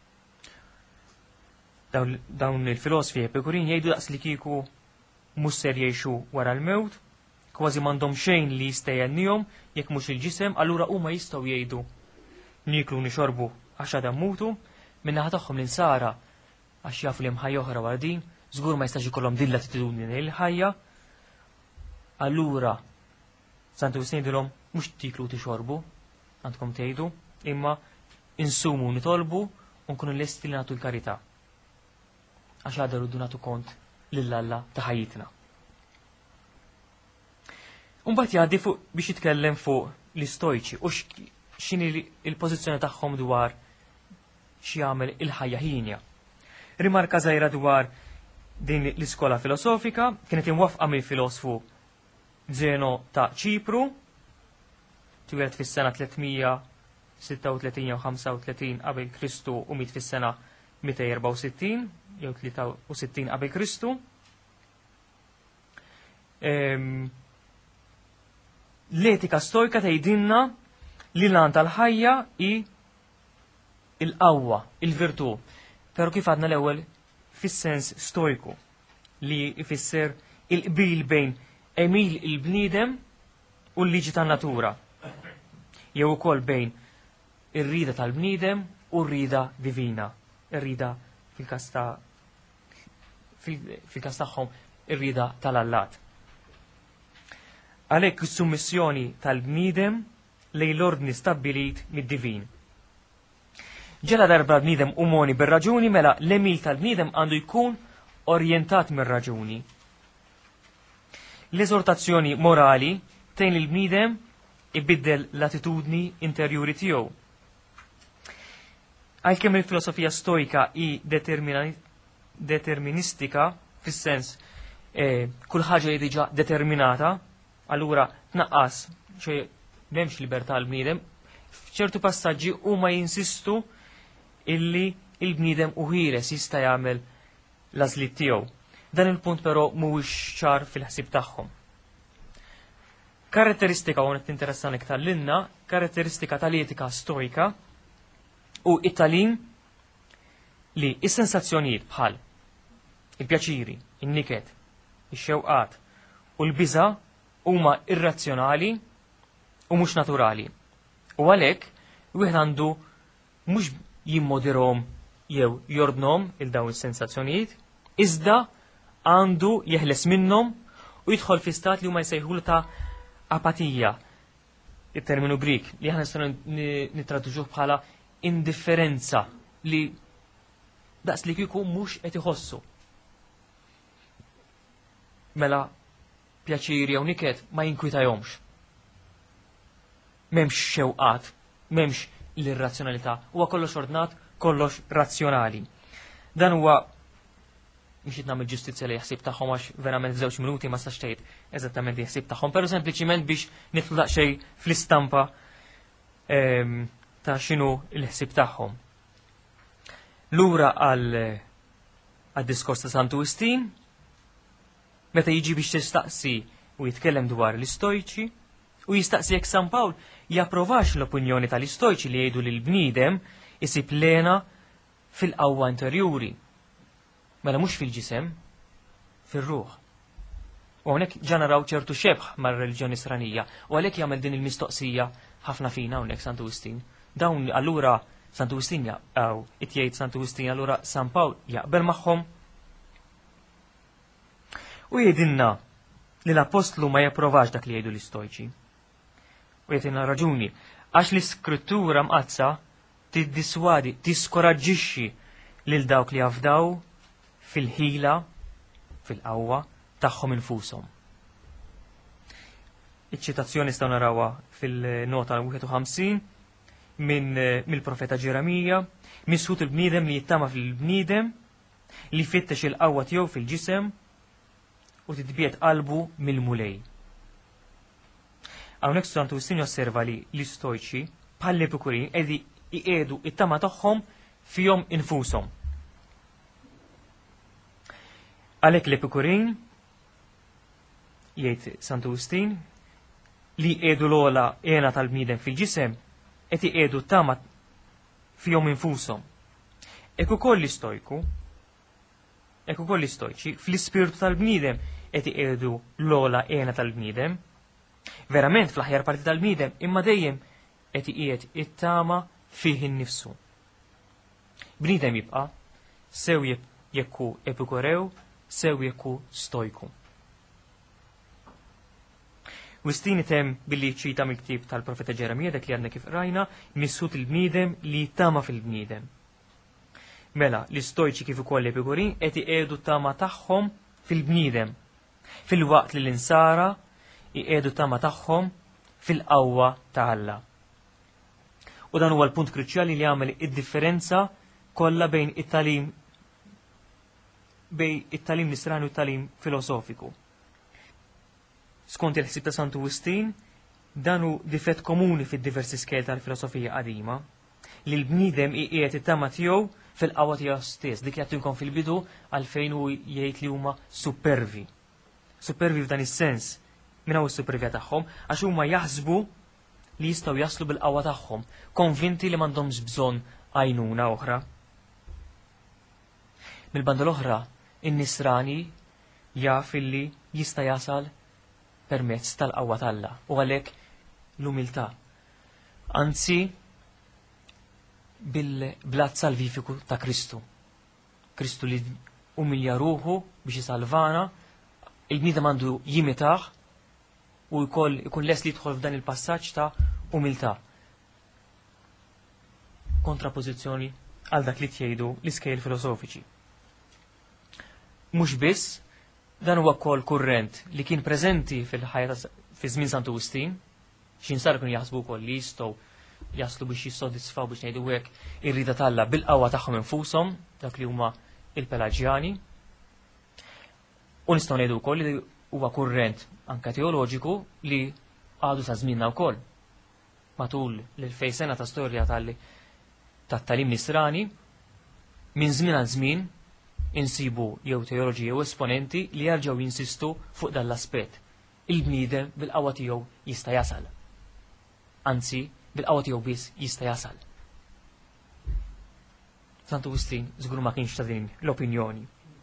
Speaker 2: Dawn il-filosofi epikurin jgħidu daqs li kieku mhux ser jgħixu wara l-mewt, kważi m'għandhom xejn li jistejjennihom jekk mhux il-ġisem, allura huma jistgħu jgħidu niklu nixorbu għax għadha mmutu, min-naħa tagħhom l-insara għax jafu li hemm ħajja oħra wara din, żgur ma jistax ikollhom din l-attitudni il-ħajja. Allura Santu Wistin jgħidilhom mhux tiklu tixorbu, għandkom tgħidu, imma insumu nitolbu u nkunu lesti li nagħtu l-karità. Għax għadha rridu nagħtu kont lill-Alla ta' ħajjitna. Mbagħad jgħaddi fuq biex jitkellem fuq l-istojċi u x'inhi l-pożizzjoni tagħhom dwar x'jagħmel il-ħajja ħinja. Rimarka żgħira dwar din l-iskola filosofika kienet imwaffqa mill-filosofu Zeno ta' Ċipru, twieled fis-sena tlietmija sitta u tletin jew ħamsa u tletin qabel Kristu u miet fis-sena mitej erba' u sittin jew tlieta u sittin qabel Kristu. L-etika stojka tgħidilna li l-għan tal-ħajja hi il-qawwa, il-virtù, però kif għadna l-ewwel fis-sens stojku li jfisser il-qbil bejn emil il-bniedem u l-liġi tan-natura. Jew ukoll bejn ir-rida tal-bniedem u r-rida divina. Ir-rida fil-każ ta' fil-każ tagħhom ir-rida tal-Allat. Għalhekk is-summissjoni tal-bniedem lejn l-ordni stabbilit mid-divin. Ġela darba bniedem umoni bir-raġuni mela l-emil tal-bniedem għandu jkun orjentat mir-raġuni. L-eżortazzjoni morali tgħin il-bniedem ibiddel l-attitudni interjuri tiegħu. Għalkemm il-filosofija stojka hi deterministika fis-sens eh, kull ħaġa li diġà determinata, allura tnaqqas xejn m'hemmx libertà l-bniedem, f'ċertu passaġġi huma jinsistu illi il-bniedem u ħieles jista' jagħmel l-għażliet tiegħu. Dan il-punt però mhuwiex ċar fil-ħsieb tagħhom. Karatteristika u qed interessani iktar lilna, karatteristika tal-etika stojka u it-talim li is-sensazzjonijiet bħal il-pjaċiri, in-niket, ix-xewqat u l-biża' huma irrazzjonali u mhux naturali. U għalhekk wieħed għandu mhux jimmodirhom jew jordnhom il dawn is-sensazzjonijiet, iżda għandu jeħles minnhom u jidħol fi stat li huma jsejħulu ta' apatija. Il-terminu Grik li aħna nistgħu nittraduċuh bħala indifferenza li daqs li kieku mhux qed iħossu. Mela pjaċiri jew niket ma jinkwitajhomx. M'hemmx xewqat, m'hemmx l-irrazzjonalità, huwa kollox ordnat, kollox razzjonali. Dan huwa mhix qed nagħmel ġustizzja li jaħsib tagħhom għax verament żewġ minuti ma stax tgħid eżattament li jaħsib tagħhom, però sempliċiment biex nitlu daqsxejn fl-istampa ta' x'inhu l-ħsieb tagħhom. Lura għal diskors ta' Santu Wistin, meta jiġi biex tistaqsi u jitkellem dwar l-istojċi, u jistaqsi jekk San Pawl japprovax l-opinjoni tal-istojċi li jgħidu li l-bniedem isib lena fil-qawwa interjuri. Mela mhux fil-ġisem, fir-ruħ. U hawnhekk ġa naraw ċertu xebħ mar-reliġjoni Sranija, u għalhekk jagħmel din il-mistoqsija ħafna fina hawnhekk Santu Wistin. Dawn allura Santu Wistin jaqgħu it-jgħid Santu Wistin allura San Pawl jaqbel magħhom. U jgħidilna li l-apostlu ma japprovax dak li jgħidu l-istojċi. U jgħidilna raġuni għax l-iskrittura mqazza tiddiswadi, tiskoraġġixxi lil dawk li jafdaw fil-ħila, fil-qawwa tagħhom infushom. Iċ-ċitazzjoni nistgħu narawha fil-nota wieħed u ħamsin minn mill-profeta Ġeremija, misħut il-bniedem li jittama fil-bniedem li jfittex il-qawwa tiegħu fil-ġisem u titbiet qalbu mill-mulej. Hawnhekk Santu Wistin josserva li l-istojċi bħall-epikurin qegħdi jqiegħdu it-tama tagħhom fihom infushom. Għalhekk l-epikurin jgħid Santu Wistin li jqiedu l-ola għena tal-bniedem fil-ġisem qed jqiedu tama fihom infushom. Hekk ukoll l-istojku, hekk ukoll l-istojċi fl-ispirtu tal-bniedem qed jqiedu l-ola għena tal-bniedem, verament fl-aħjar parti tal-bniedem, imma dejjem qed iqiegħed it-tama fih innifsu. Bniedem jibqa' sew jekku epikurew, sew jekku stojku. Wistin tem billi ċita mill-ktib tal-profeta Ġeremija dak li għadna kif rajna, missut il-bniedem li tama fil-bniedem. Mela, l-istojċi kif ukoll l-epikurin qed iqiegħdu tama tagħhom fil-bniedem, fil-waqt li l-insara iqiegħdu tama tagħhom fil-qawwa ta' Alla. U dan huwa l-punt kruċjali li jagħmel id-differenza kollha bejn it-talim bejn it-talim nisrani u it-talim filosofiku. Skont il-ħsib ta' Sant Augustin, dan hu difett komuni fid-diversi skel tal-filosofija qadima, li l-bniedem iqiegħed it-tama tiegħu fil-qawwa tiegħu stess, dik li għattunkom fil-bidu għalfejn hu jgħid li huma supervi. Supervi f'dan is-sens, minn hawn is-supervja tagħhom, għax huma jaħsbu li jistgħu jaslu bil-qawwa tagħhom, konvinti li m'għandhomx bżonn għajnuna oħra. Mill-banda l-oħra, in-nisrani jaf illi jista' jasal permezz tal-qawwa tal-Alla u għalhekk l-umiltà. Anzi, bil-blatt salvifiku ta' Kristu. Kristu li umilja ruħu biex jisalvana, il-bniedem għandu jimitaħ u jkoll ikun les li jidħol f'dan il-passaġġ ta' umiltà. Kontrapożizzjoni għal dak li tjgħidu l-iskejl filosofiċi. Mhux biss, dan huwa wkoll kurrent li kien preżenti fil-ħajja fi żmien Sant Augustin, x'insar kienu jaħsbu wkoll li jistgħu jaslu biex jissodisfaw biex ngħidu hekk ir-rida talla bil-qawwa tagħhom infushom, dak li huma il-Pelaġjani. U nistgħu ngħidu wkoll li huwa kurrent anke teoloġiku li għadu sa żmienna wkoll. Matul l-ilfej sena ta' storja tat-talim nisrani, minn żmien għal żmien insibu jew teoloġi jew esponenti li jarġgħu jinsistu fuq dan l-aspett. Il-bniedem bil-qawwa tiegħu jista' jasal. Anzi, bil-qawwa tiegħu biss jista' jasal. Sant Augustin żgur ma kienx ta' din l-opinjoni.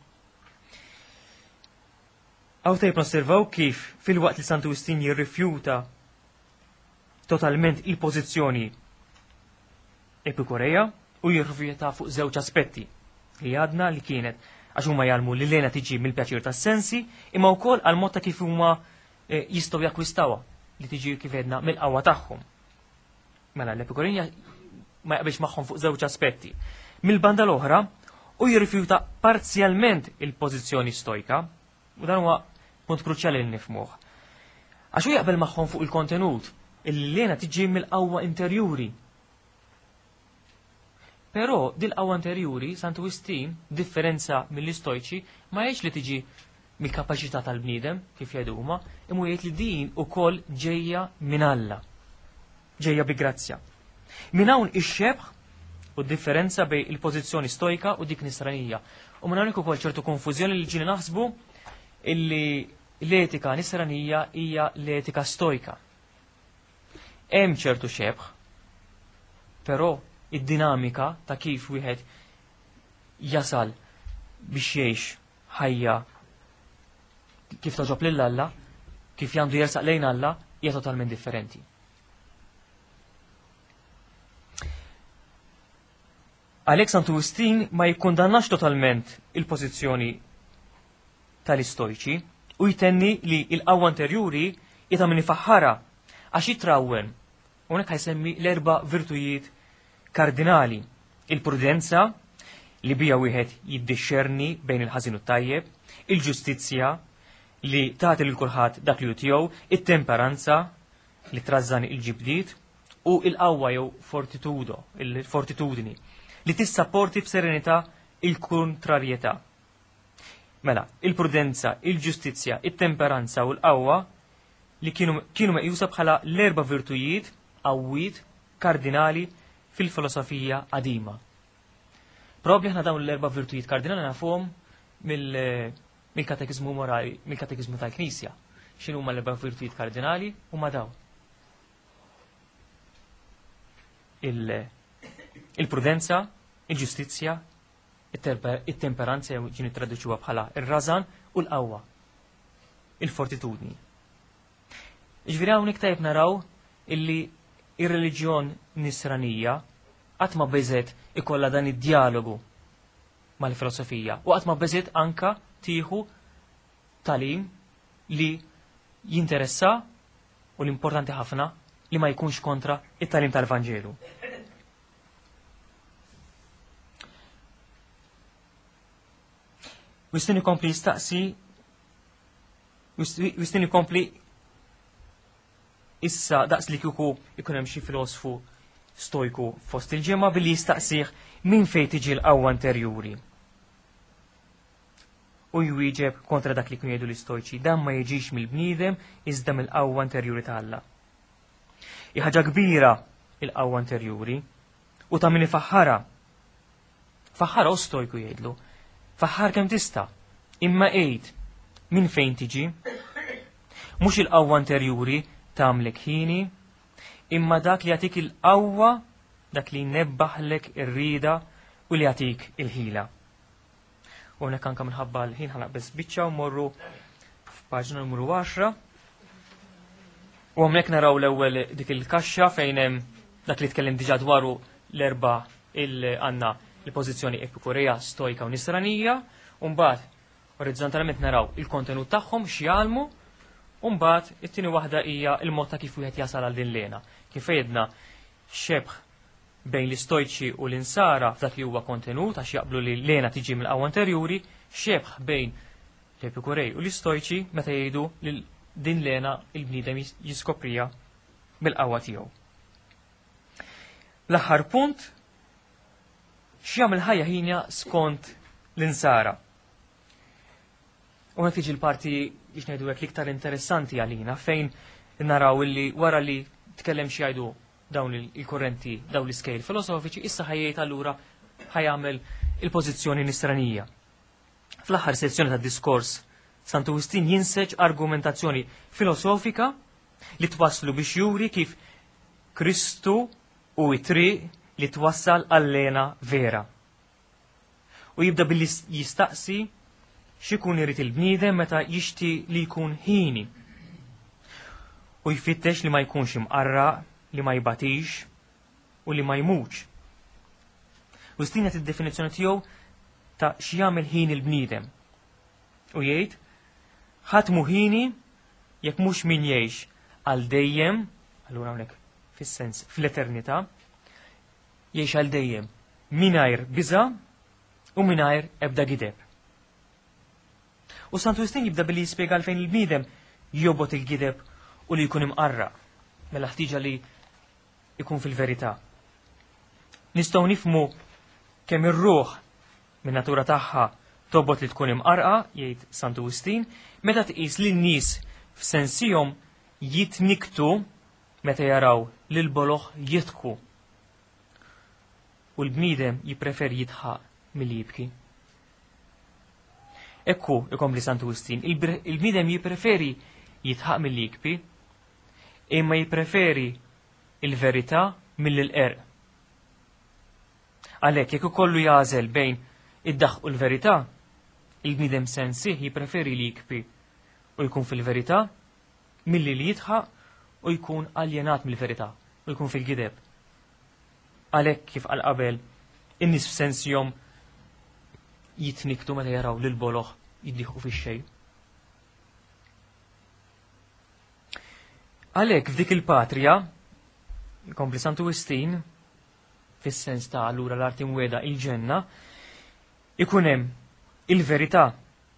Speaker 2: Hawn tajb nosservaw kif fil-waqt li Sant Augustin jirrifjuta totalment il-pożizzjoni epikureja u jirrifjuta fuq żewġ aspetti li għadna li kienet għax huma jgħalmu li lejna tiġi mill-pjaċir tas-sensi, imma wkoll għal mod ta' kif huma jistgħu jakkwistawha li tiġi kif għedna mill-qawwa tagħhom. Mela l-Epikurin ma jaqbilx magħhom fuq żewġ aspetti. Mill-banda l-oħra u jirrifjuta parzjalment il-pożizzjoni stojka, u dan huwa punt kruċjali li nifhmuh. Għax hu jaqbel magħhom fuq il-kontenut illi lejna tiġi mill-qawwa interjuri. Però dil-qawwa interjuri, Sant Augustin, differenza mill-istojċi, ma jgħidx li tiġi mill-kapaċità tal-bniedem, kif jgħidu huma, imma jgħid li din ukoll ġejja minn Alla. Ġejja bi grazzja. Minn hawn ix-xebħ u d-differenza bejn il-pożizzjoni stojka u dik nisranija. U minn hawn ukoll ċertu konfużjoni li ġieli naħsbu illi l-etika nisranija hija l-etika stojka. Hemm ċertu xebħ, però id-dinamika ta' kif wieħed jasal biex jgħix ħajja kif toġob lil Alla, kif jandu jersaq lejn Alla, hija totalment differenti. Għalhekk Sant Augustin ma jikkundannax totalment il-pożizzjoni tal-istojċi u jtenni li l-qawwa anterjuri jita' min ifaħħara għax jitrawwen u hekk ħajsemmi l-erba' virtujiet kardinali. Il-prudenza li bija wieħed jiddixxerni bejn il-ħażin u t-tajjeb, il-ġustizzja li tagħti lil kulħadd dak li hu tiegħu, it-temperanza li trażżani il-ġibdiet u l-qawwa jew fortitudo, il-fortitudini li tissapporti b'serenità il-kontrarjetà. Mela, il-prudenza, il-ġustizzja, it-temperanza u l-qawwa li kienu kienu meqjusa bħala l-erba' virtujiet qawwiet kardinali fil-filosofija qadima. Probli ħna dawn l-erba' virtujiet kardinali nafuhom mill-katekizmu morali, mill-katekizmu tal-Knisja. X'inhu huma l-erba' virtujiet kardinali huma daw. il-prudenza, il-ġustizzja, it-temperanza jew ġini traduċuha bħala ir-rażan u l-qawwa, il-fortitudni. Ġifieri hawnhekk tajjeb naraw illi ir-reliġjon nisranija qatt ma beżet ikollha dan id-dialogu mal-filosofija u qatt ma beżet anka tieħu talim li jinteressa u l-importanti ħafna li ma jkunx kontra it-talim tal-Vanġelu. Wistini kompli jistaqsi, wistini kompli issa daqs li kieku ikun hemm xi filosofu stojku fost il-ġemma billi jistaqsih min fejn tiġi l-qawwa interjuri. U jwieġeb kontra dak li kienu jgħidu l-istojċi, dan ma jiġix mill-bniedem iżda mill-qawwa interjuri ta' Alla. Ħaġa kbira il-qawwa interjuri u ta' min ifaħħara. Faħħara u stojku jgħidlu. Faħħar kemm tista', imma qgħid min fejn tiġi. Mhux il-qawwa interjuri tagħmlek ħini, imma dak li jagħtik il-qawwa, dak li jnebbaħlek ir-rieda u li jagħtik il-ħila. U hekk anke minħabba l-ħin ħanaqbes biċċa u morru f'paġna numru għaxra. U hemmhekk naraw l-ewwel dik il-kaxxa fejn hemm dak li tkellem diġà dwaru l-erba' il-għandna il-pożizzjoni epikureja, stojka u nisranija, u mbagħad orizzontalment naraw il-kontenut tagħhom x'jgħalmu, u mbagħad it-tieni waħda hija l-mod ta' kif wieħed jasal għal din lena. Kif għedna xebħ bejn l-istojċi u l-insara f'dak li huwa kontenut għax jaqblu li lena tiġi mill-qawwa anterjuri, xebħ bejn l-epikurej u l-istojċi meta jgħidu li din lena il-bniedem jiskoprija bil-qawwa tiegħu. L-aħħar punt x'jagħmel ħajja ħinja skont l-insara. U hekk tiġi l-parti biex ngħidu hekk l-iktar interessanti għalina fejn naraw illi wara li tkellem xi jgħidu dawn il-kurrenti, dawn l-iskejl filosofiċi, issa ħajjejt allura ħajamel il-pożizzjoni nisranija. Fl-aħħar sezzjoni tad-diskors Sant'Agustin jinseġ argumentazzjoni filosofika li twasslu biex juri kif Kristu u it-triq li twassal għall-lena vera. U jibda billi jistaqsi x'ikun irid il-bniedem meta jixti li jkun ħini. U jfittex li ma jkunx imqarraq, li ma jbatix u li ma jmutx. U stinja id-definizzjoni tiegħu ta' x'jagħmel ħin il-bniedem. U jgħid ħadd mu ħini jekk mhux min jgħix għal dejjem, allura hawnhekk fis-sens fl-eternità, jgħix għal dejjem mingħajr biża' u mingħajr ebda gideb. U Sant'Agustin jibda billi jispjega fejn il-bniedem jobot il-gideb u li jkun imqarraq mela ħtiġa li jkun fil-verità. Nistgħu nifhmu kemm ir-ruħ min natura tagħha tobot li tkun imqarqa, jgħid Sant'Agustin, meta tqis li n-nies f'sensihom jitniktu meta jaraw li l-boloħ jitku. U l-bniedem jippreferi jitħaq milli jibki. Ekku, ikompli Sant'Agustin, il-bniedem jippreferi jitħaq milli jikbi, imma jippreferi il-verità mill-qerq. Għalhekk jekk ikollu jażel bejn id-daħq u l-verità, il-bniedem sensih jippreferi li jikbi u jkun fil-verità milli li jitħaq u jkun aljenat mill-verità u jkun fil-gideb. Għalhekk kif qal qabel in-nies f'sensihom jitniktu meta jaraw lil boloħ jiddieħu fix-xejn. Għalhekk f'dik il-patrija, jkompli Sant'Agustin, fis-sens ta' allura l-arti mweda il-ġenna, ikun hemm il-verità.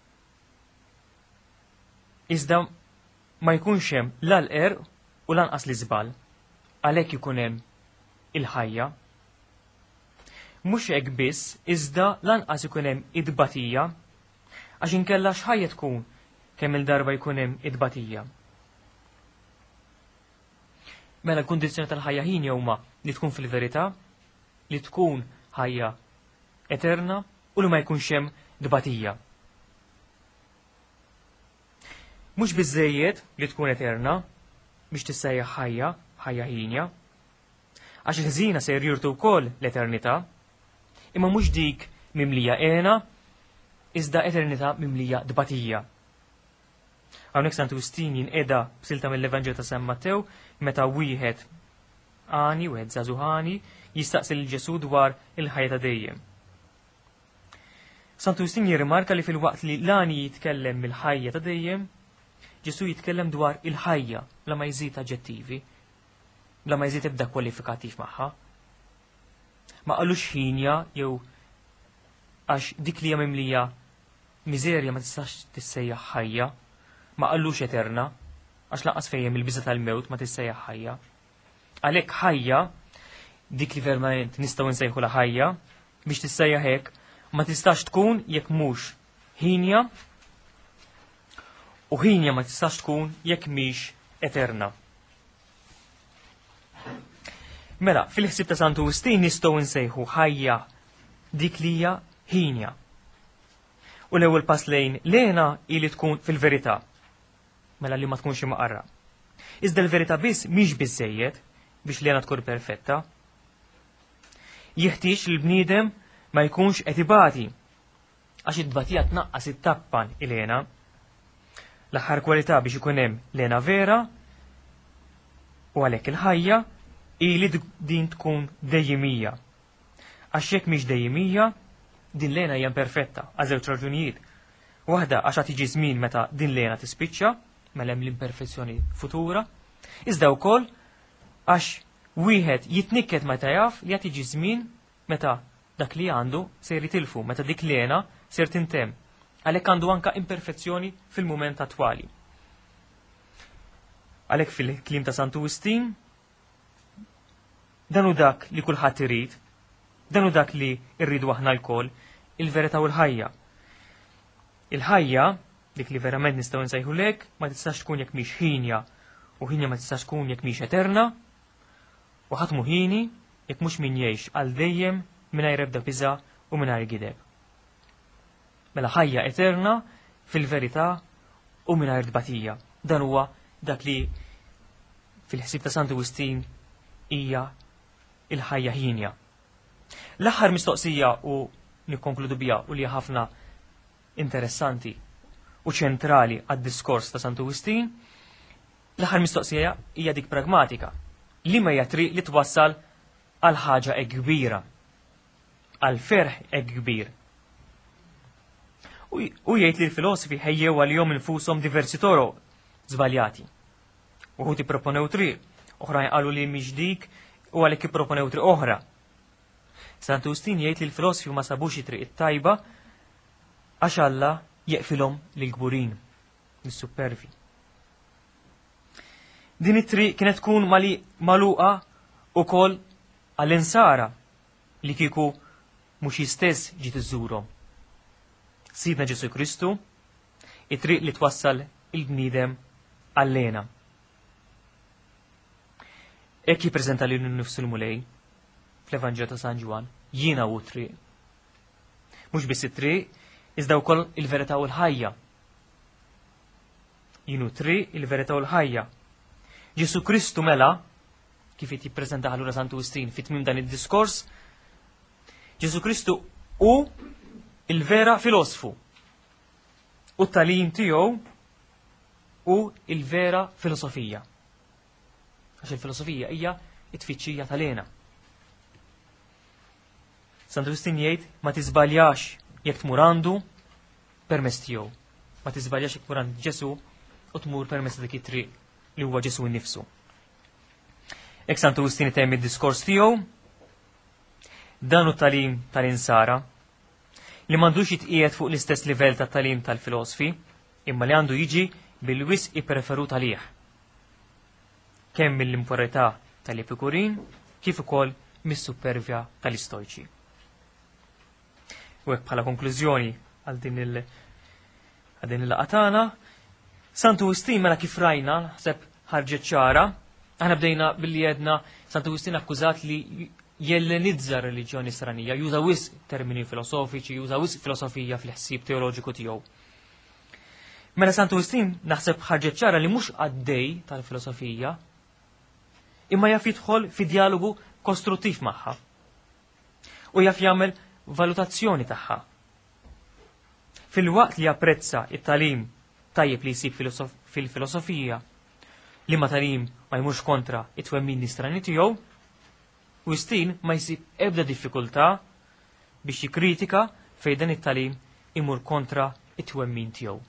Speaker 2: Iżda ma jkunx hemm l-qerq u lanqas l-iżbal, għalhekk ikun hemm il-ħajja. Mhux hekk biss, iżda lanqas ikun hemm id-batija, għax inkella x'ħajja tkun kemm il-darba jkun hemm id-batija. Mela l-kundizzjoni tal-ħajja ħin huma li tkun fil-verità, li tkun ħajja eterna u li ma jkunx hemm dbatija. Mhux biżejjed li tkun eterna biex tissejjaħ ħajja, ħajja ħinja, Għax il-ħżina se jirtu wkoll l-eternità, imma mhux dik mimlija għena, iżda eternità mimlija dbatija. Hawnhekk Sant Agustin jinqeda b'silta mill-Evanġel ta' San Mattew meta wieħed għani, wieħed żagħżugħani jistaqsi lil Ġesu dwar il-ħajja ta' dejjem. Sant Agustin jirrimarka li fil-waqt li l-għani jitkellem mill-ħajja ta' dejjem, Ġesu jitkellem dwar il-ħajja bla ma jżid aġġettivi, bla ma jżid ebda kwalifikattiv magħha. Ma qalux ħinja jew għax dik li hija mimlija miżerja ma tistax tissejjaħ ħajja, ma qallux eterna, għax lanqas fejjem il-biża tal-mewt ma tissejjaħ ħajja. Għalhekk ħajja, dik li verament nistgħu nsejħu la ħajja, biex tissejjaħ hekk, ma tistax tkun jekk mhux ħinja, u ħinja ma tistax tkun jekk mhix eterna. Mela, fil-ħsieb ta' Sant Agustin nistgħu nsejħu ħajja dik li hija ħinja. U l-ewwel pass lejn lena ili tkun fil-verità. Mela li ma tkunx imqarra. Iżda l-verità biss mhix biżejjed biex lena tkun perfetta. Jeħtieġ li l-bniedem ma jkunx qed ibati għax id-dbatija tnaqqas it-tappan il-lena. L-aħħar kwalità biex ikun hemm lena vera u għalhekk il-ħajja ili din tkun dejjimija. Għax jekk mhix dejjimija, din lena hija imperfetta għal żewġ raġunijiet. Waħda għax qed jiġi żmien meta din lena tispiċċa, mela hemm l-imperfezzjoni futura, iżda wkoll għax wieħed jitnikket meta jaf li qed jiġi żmien meta dak li għandu se jitilfu, meta dik lena ser tintemm. Għalhekk għandu anke imperfezzjoni fil-mument attwali. Għalhekk fil-kliem ta' Sant Agustin, dan hu dak li kulħadd irid, dan hu dak li rridu aħna lkoll, il-verità u l-ħajja. Il-ħajja, dik li verament nistgħu nsejħu lek, ma tistax tkun jekk mhix ħinja, u ħinja ma tistax tkun jekk mhix eterna, u ħadd mhu ħini jekk mhux min jgħix għal dejjem mingħajr ebda biża' u mingħajr gideb. Mela ħajja eterna fil-verità u mingħajr dbatija. Dan huwa dak li fil-ħsieb ta' Sant Agustin hija il-ħajja ħinja. L-aħħar mistoqsija u nikkonkludu biha u li ħafna interessanti u ċentrali għad-diskors ta' Sant Agustin, l-aħħar mistoqsija hija dik pragmatika. Li ma hija triq li twassal għal ħaġa hekk kbira, għal ferħ hekk kbir. U jgħid li l-filosofi ħejjew għal-jom infushom diversi toroq żbaljati. Uħud ipproponew triq, oħrajn qalu li mhix dik u għalhekk ipproponew triq oħra. Sant Agustin jgħid li l-filosofi ma sabux it-triq it-tajba għax Alla jeqfilhom lil kburin, mis-supervi. Din it-triq kienet tkun mali maluqa ukoll għall-insara li kieku mhux jistess ġiet iżżurhom. Sidna Ġesu Kristu, it-triq li twassal il-bniedem għallena. Ek jippreżenta li nnifsu l-mulej fl-Evanġel ta' San Ġwan, jiena hu triq. Mhux biss it-triq, iżda wkoll il-verità u l-ħajja. Jienu triq, il-verità u l-ħajja. Ġesu Kristu mela, kif qed jippreżenta allura Sant Agustin fit-tmiem dan id-diskors, Ġesu Kristu hu il-vera filosofu. U t-talim tiegħu u il-vera filosofija. Għax il-filosofija hija t-tfittxija tal-għena. Sant Agustin jgħid ma tiżbaljax jekk tmur għandu permezz tiegħu. Ma tiżbaljax jekk tmur għand Ġesu u tmur permezz dik it-triq li huwa Ġesu nnifsu. Hekk Sant Agustin itemm id-diskors tiegħu, dan hu t-talim tal-insara li m'għandux jitqiegħed fuq l-istess livell tat-talim tal-filosofi, imma li għandu jiġi bil-wisq preferut għalih. Kemm mill-impurità tal-Epikurin kif ukoll mis-supervja tal-Istoiċi. U hekk bħala konklużjoni għal din il- għal din il-laqgħa tagħna, Sant Agustin mela kif rajna ħseb ħarġet ċara, aħna bdejna billi jedna Sant Agustin akkużat li jellenizza reliġjoni stranija, juża wisq termini filosofiċi, juża wisq filosofija fil-ħsieb teoloġiku tiegħu. Mela Sant Agustin naħseb ħarġet ċara li mhux għaddej tal-filosofija, imma jaf jidħol fi dialogu kostruttiv magħha. U jaf jagħmel valutazzjoni tagħha. Fil-waqt li japprezza it-talim tajjeb li jsib fil-filosofija li ma talim ma jmurx kontra it-twemmin nistrani tiegħu, Wistin ma jsib ebda diffikultà biex jikkritika fejn dan it-talim imur kontra it-twemmin tiegħu.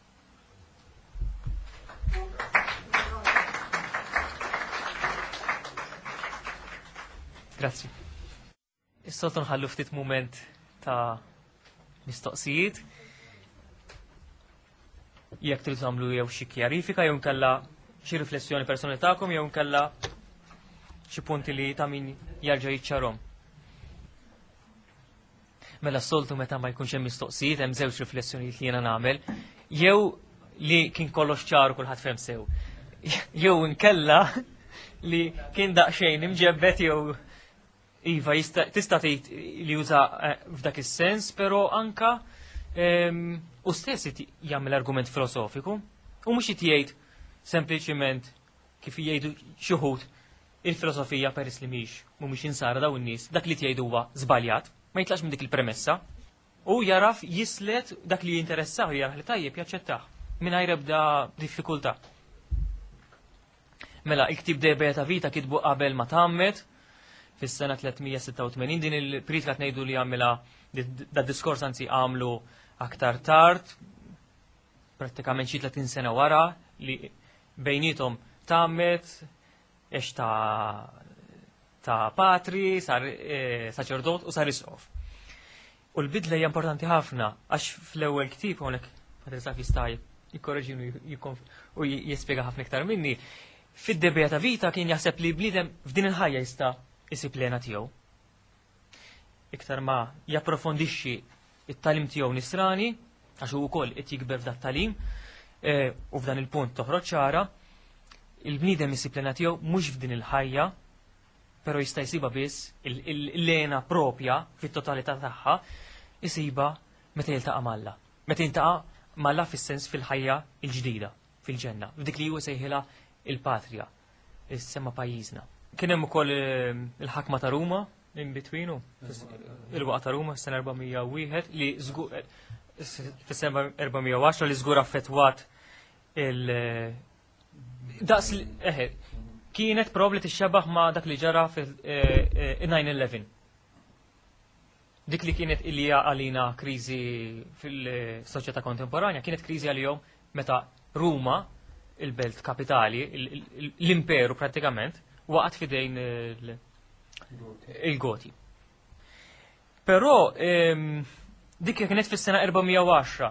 Speaker 2: Grazzi. Issa nħallu ftit mument ta' mistoqsijiet. Jekk trid tagħmlu jew xi kjarifika jew nkella xi riflessjoni personali tagħkom jew nkella xi punti li ta' min jarġa' jiċċarhom. Mela s-soltu meta ma jkunx hemm mistoqsijiet hemm żewġ riflessjonijiet li jiena nagħmel, jew li kien kollox ċaru kulħadd fehm sew. Jew nkella li kien daqsxejn imġebbet jew iva tista' tgħid li juża f'dak is-sens, però anka u stess jagħmel argument filosofiku u mhux jgħid sempliċiment kif jgħidu xi wħud il-filosofija peress li mhix mhumiex insara dawn in-nies dak li tgħidu huwa żbaljat, ma jitlax minn dik il-premessa u jaraf jislet dak li jinteressaw jaraf li tajjeb jaċċettah mingħajr ebda diffikultà. Mela il-ktib De Beata Vita kitbu qabel ma tagħmmet fis-sena tlietmija sitta u tmenin din il-kritika ngħidu li għamilha da diskors anzi għamlu aktar tard, prattikament xi tletin sena wara li bejnietom tagħmmet ex ta' ta' patri, sar saċerdot u sar isqof. U l-bidla hija importanti ħafna għax fl-ewwel ktib hawnhekk Patrizak jista' jikkorreġini u jispjega ħafna iktar minni. Fid-De Beata Vita kien jaħseb li bniedem f'din il-ħajja jista' isib lena tiegħu. Iktar ma japprofondixxi it-talim tiegħu nisrani, għax hu wkoll qed jikber f'dat talim, u f'dan il-punt toħroġ ċara, il-bniedem isib lena tiegħu mhux f'din il-ħajja, però jista' jsiba biss il-lena propja fit-totalità tagħha, isiba meta jiltaqa' Malla. Meta jiltaqa' Malla fis-sens fil-ħajja l-ġdida, fil-ġenna, f'dik li hu sejħilha il-patrija, is-semma pajjiżna. Kien hemm ukoll il-ħakma ta' Ruma in betweenu, il-waqt ta' Ruma fis-sena erba'mija u wieħed li żgur fis-sena erba'mija u għaxra li żgur affettwat il daqs eħe kienet probabli tixxabaħ ma' dak li ġara fil-nine eleven. Dik li kienet ilja għalina kriżi fil-soċjetà kontemporanja kienet kriżi għalihom meta Ruma, il-belt kapitali, l-imperu prattikament, waqt fidejn il-Goti. Però dik kienet fis-sena erba'mija u għaxra.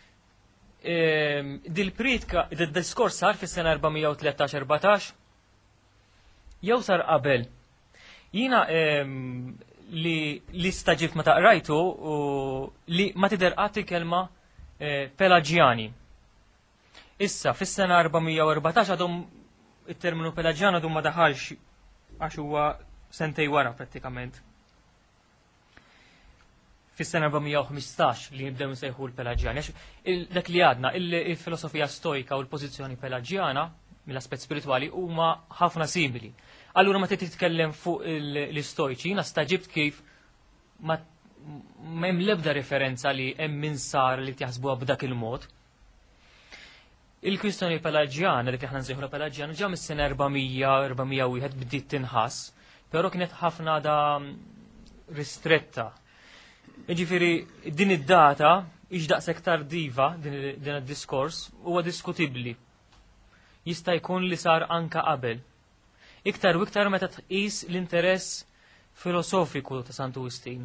Speaker 2: Dil-pritka, dil-diskors sar fis-sena erba'mija u tletax erbatax jew sar qabel. Jiena li staġibt ma taqrajtu li ma tidher qatt il-kelma Pelagiani. Issa, fis-sena erba'mija u erbatax għadhom il-terminu Pelagiano għadhom ma daħalx għax huwa sentej wara prattikament. Fis-sena erba'mija u ħmistax li nibdew nsejħu l-Pelagiani. Dak li għadna, il-filosofija stoika u l-pożizzjoni Pelagiana mill-aspett spirituali huma ħafna simili. Allura ma trid titkellem fuq l-istoiċi, jiena staġibt kif ma hemm l-ebda referenza li hemm min sar li jaħsbuha b'dak il-mod. Il-kwistjoni Pelagiana, dik aħna nsejħu Pelagiana, ġa mis-sena erba'mija, erba'mija u wieħed bdiet tinħass, però kienet ħafna da ristretta. Jiġifieri din id-data hix daqshekk tardiva din id-diskors huwa diskutibbli. Jista' jkun li sar anka qabel. Iktar u iktar meta tqis l-interess filosofiku ta' Sant Wistin.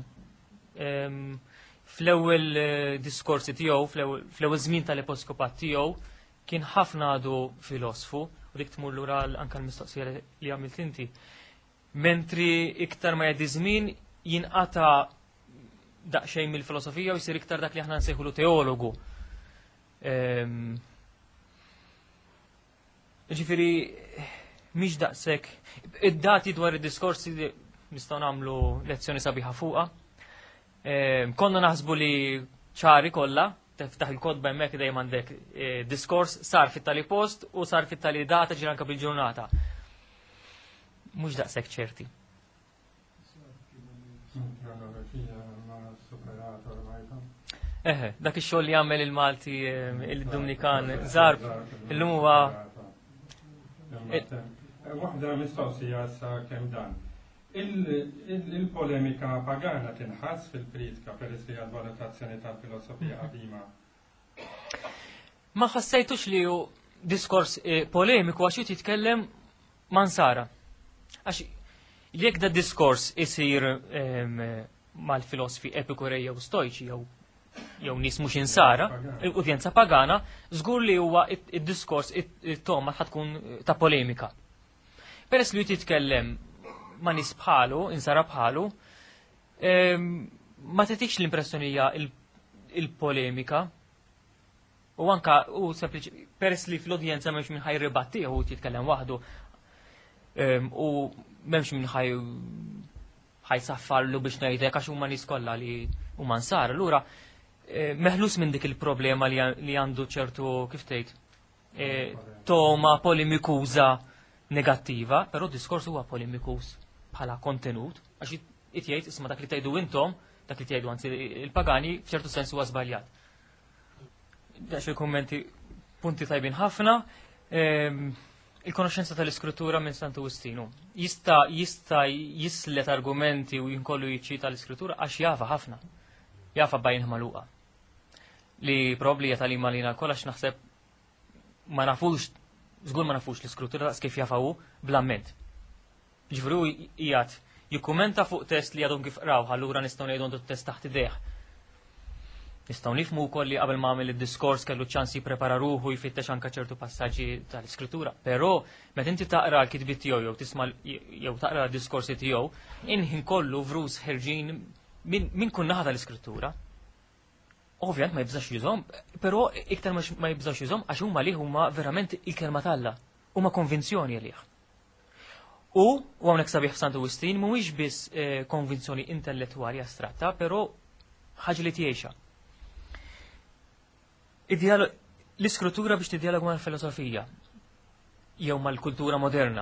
Speaker 2: Fl-ewwel diskorsi tiegħu, fl-ewwel żmien tal-episkopat tiegħu, kien ħafna għadu filosofu, u dik tmur lura anka l-mistoqsija li għamilt inti. Mentri iktar ma jgħaddi żmien jinqata' daqsxejn mill-filosofija u jsir iktar dak li aħna nsejħulu teologu. Ġifieri mhix daqshekk. Id-dati dwar id-diskorsi nistgħu nagħmlu lezzjoni sabiħa fuqha. Konna naħsbu li ċari kollha, tiftaħ il-kodba hemmhekk dejjem għandek diskors sar fit-tali post u sar fit-tali data ġiranka bil-ġurnata. Mhux daqshekk ċerti. Eħe, dak ix-xogħol li jagħmel il-Malti il-Dominikan żar illum huwa
Speaker 3: waħda mistoqsija sa kemm dan. Il-polemika pagana tinħass fil-politika peress li għal-valutazzjoni tal-filosofija qadima.
Speaker 2: Ma ħassejtux li hu diskors polemiku għax jitkellem mansara. Għax jekk da diskors isir mal-filosofi epikurej jew stoiċi jew jew nies mhux insara, udjenza pagana, żgur li huwa id-diskors it-toma ħatkun ta' polemika. Peress li jitkellem ma' nies bħalu, insara bħalu, ma titikx l-impressjonija il-polemika. U anka u sempliċi peress li fl-udjenza m'hemmx minn ħaj ribatti u jitkellem waħdu u m'hemmx minn ħaj ħaj saffarlu biex ngħidlek għax huma nies kollha li huma nsara. Allura meħlus minn dik il-problema li għandu ċertu kif tgħid toma polemikuża negattiva, però diskors huwa polemikus bħala kontenut għax jitjgħid isma' dak li tgħidu intom, dak li tgħidu anzi il-pagani f'ċertu sens huwa żbaljat. Dax il-kummenti punti tajbin ħafna. Il-konoxenza tal-iskrittura minn Sant'Agostinu. Jista jista jislet argumenti u jinkollu jiċċita l-iskrittura għax jafa ħafna. Jafa bajn maluqa. Li probli jatalima lina l-kollax naħseb ma nafux, żgur ma nafux l-iskrittura daqs kif jafawu blamment. Ġifru jgħat jikkumenta fuq test li għadhom kif raw, allura nistgħu ngħidu għandu test taħt idejh. Nistgħu nifhmu wkoll li qabel ma għamel id-diskors kellu ċans jipprepara ruħu jfittex anke ċertu passaġġi tal-iskrittura. Però meta inti taqra l-kitbiet tiegħu jew tisma' jew taqra d-diskorsi tiegħu, inħin kollu vrus ħerġin min kun naħa tal-iskrittura. Ovvjament ma jibżax jużhom, però iktar ma jibżax jużhom għax huma li huma verament il-kelma talla, huma konvinzjoni għalih. U u hawnhekk sabiħ f'Sant'Agustin mhuwiex biss konvinzjoni intellettwali astratta, però ħaġa li tgħixha. L-iskrittura biex tiddialogu mal-filosofija jew mal-kultura moderna.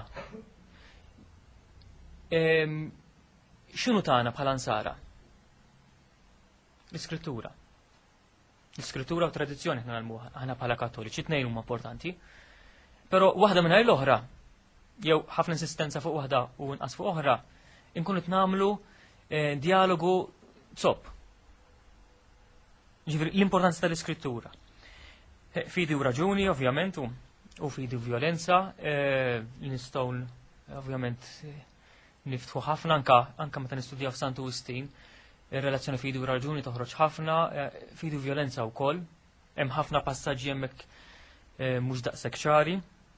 Speaker 2: X'inhu tagħna bħala nsara? L-iskrittura. L-iskrittura u tradizzjoni ħna nagħmluha aħna bħala kattoliċi tnejn huma importanti. Però waħda mingħajr l-oħra jew ħafna insistenza fuq waħda u inqas fuq oħra, inkunu qed nagħmlu dialogu tsopp. Ġifieri l-importanza tal-iskrittura. Fidi u raġuni, ovvjament, u fidi u violenza, nistgħu ovvjament niftħu ħafna anka meta nistudjaw f'Sant'Agustin, ir-relazzjoni fidi u raġuni toħroġ ħafna, fidi u violenza wkoll, hemm ħafna passaġġi hemmhekk mhux daqshekk ċari.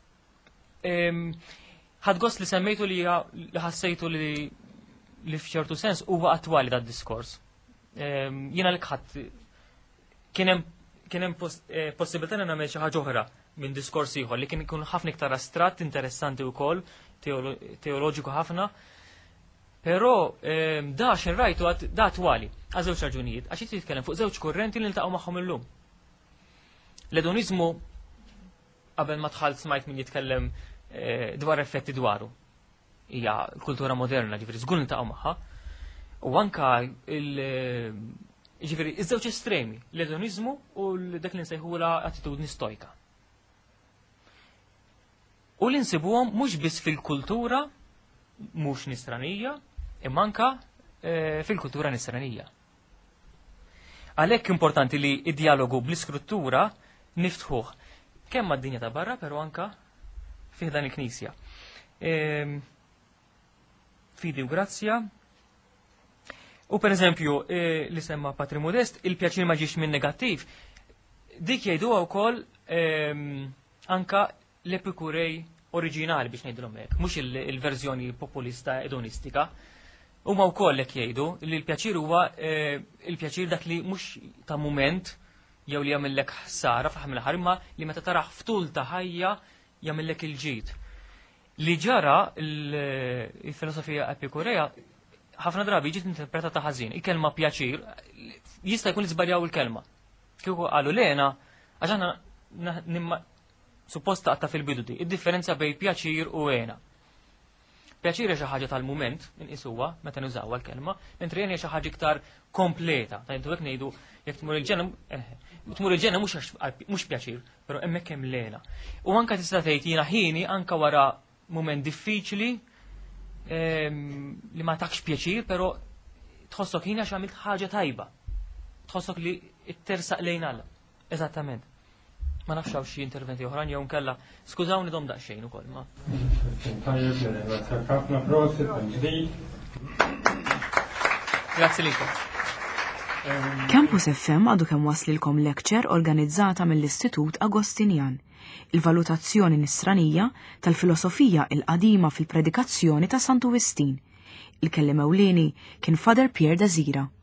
Speaker 2: Ħadd gost li semmejtu li ħassejtu li f'ċertu sens huwa attwali dad-diskors. Jiena lek ħadd kien hemm kien hemm possibilità li nagħmel xi ħaġa oħra minn diskors ieħor li kien ikun ħafna iktar astratt, interessanti wkoll, teoloġiku ħafna. Però da x'inrajtu da attwali għal żewġ raġunijiet għax qed jitkellem fuq żewġ kurrenti li niltaqgħu magħhom illum. L-edoniżmu qabel ma dħalt smajt min jitkellem dwar effetti dwaru. Hija l-kultura moderna, ġifieri żgur niltaqgħu magħha. U anka il- Ġifieri, iż-żewġ estremi, l-edonizmu u dak li nsejħula attitudni stojka. U li nsibuhom mhux biss fil-kultura mhux nisranija, imma anke fil-kultura nisranija. Għalhekk importanti li d-dialogu bl-iskrittura niftħuh kemm mad-dinja ta' barra, però anke fih dan il-Knisja. Fidi u grazzja. U per eżempju, li semma Patri Modest, il-pjaċir ma ġiex minn negattiv, dik jgħiduha wkoll anka l-epikurej oriġinali biex ngħidulhom hekk, mhux il-verżjoni populista edonistika. Huma wkoll hekk jgħidu li l-pjaċir huwa il-pjaċir dak li mhux ta' mument jew li jagħmellek ħsara fl-aħħar mill-aħħar, imma li meta taraħ ftul ta' ħajja jagħmellek il-ġid. Li ġara il-filosofija epikureja ħafna drabi ġiet interpretata ħażin. Il-kelma pjaċir jista' jkun iżbaljaw il-kelma. Kieku qalu lena għax aħna supposta għatta fil-bidu di, id-differenza bej pjaċir u għena. Pjaċir hija xi ħaġa tal-mument inqisuha meta nużawha l-kelma, mentri hija xi ħaġa iktar kompleta. Ta' intu hekk ngħidu jekk tmur il-ġenna tmur il-ġenna mhux pjaċir, però hemmhekk hemm lena. U anke tista' tgħid jiena ħini anke wara mument diffiċli li ma takx pjaċir, però tħossok ħina x'għamilt ħaġa tajba. Tħossok li ttersaq lejn Alla. Eżattament. Ma nafx hawn xi interventi oħrajn jew nkella skużawni dom daqsxejn ukoll ma. Grazzi lilkom.
Speaker 1: Campus F M għadu kemm waslilkom lecture organizzata mill-Istitut Agostinjan, il-valutazzjoni nisranija tal-filosofija il-qadima fil-predikazzjoni ta' Santu Wistin. Il-kellem ewlieni kien Father Pierre Dazira.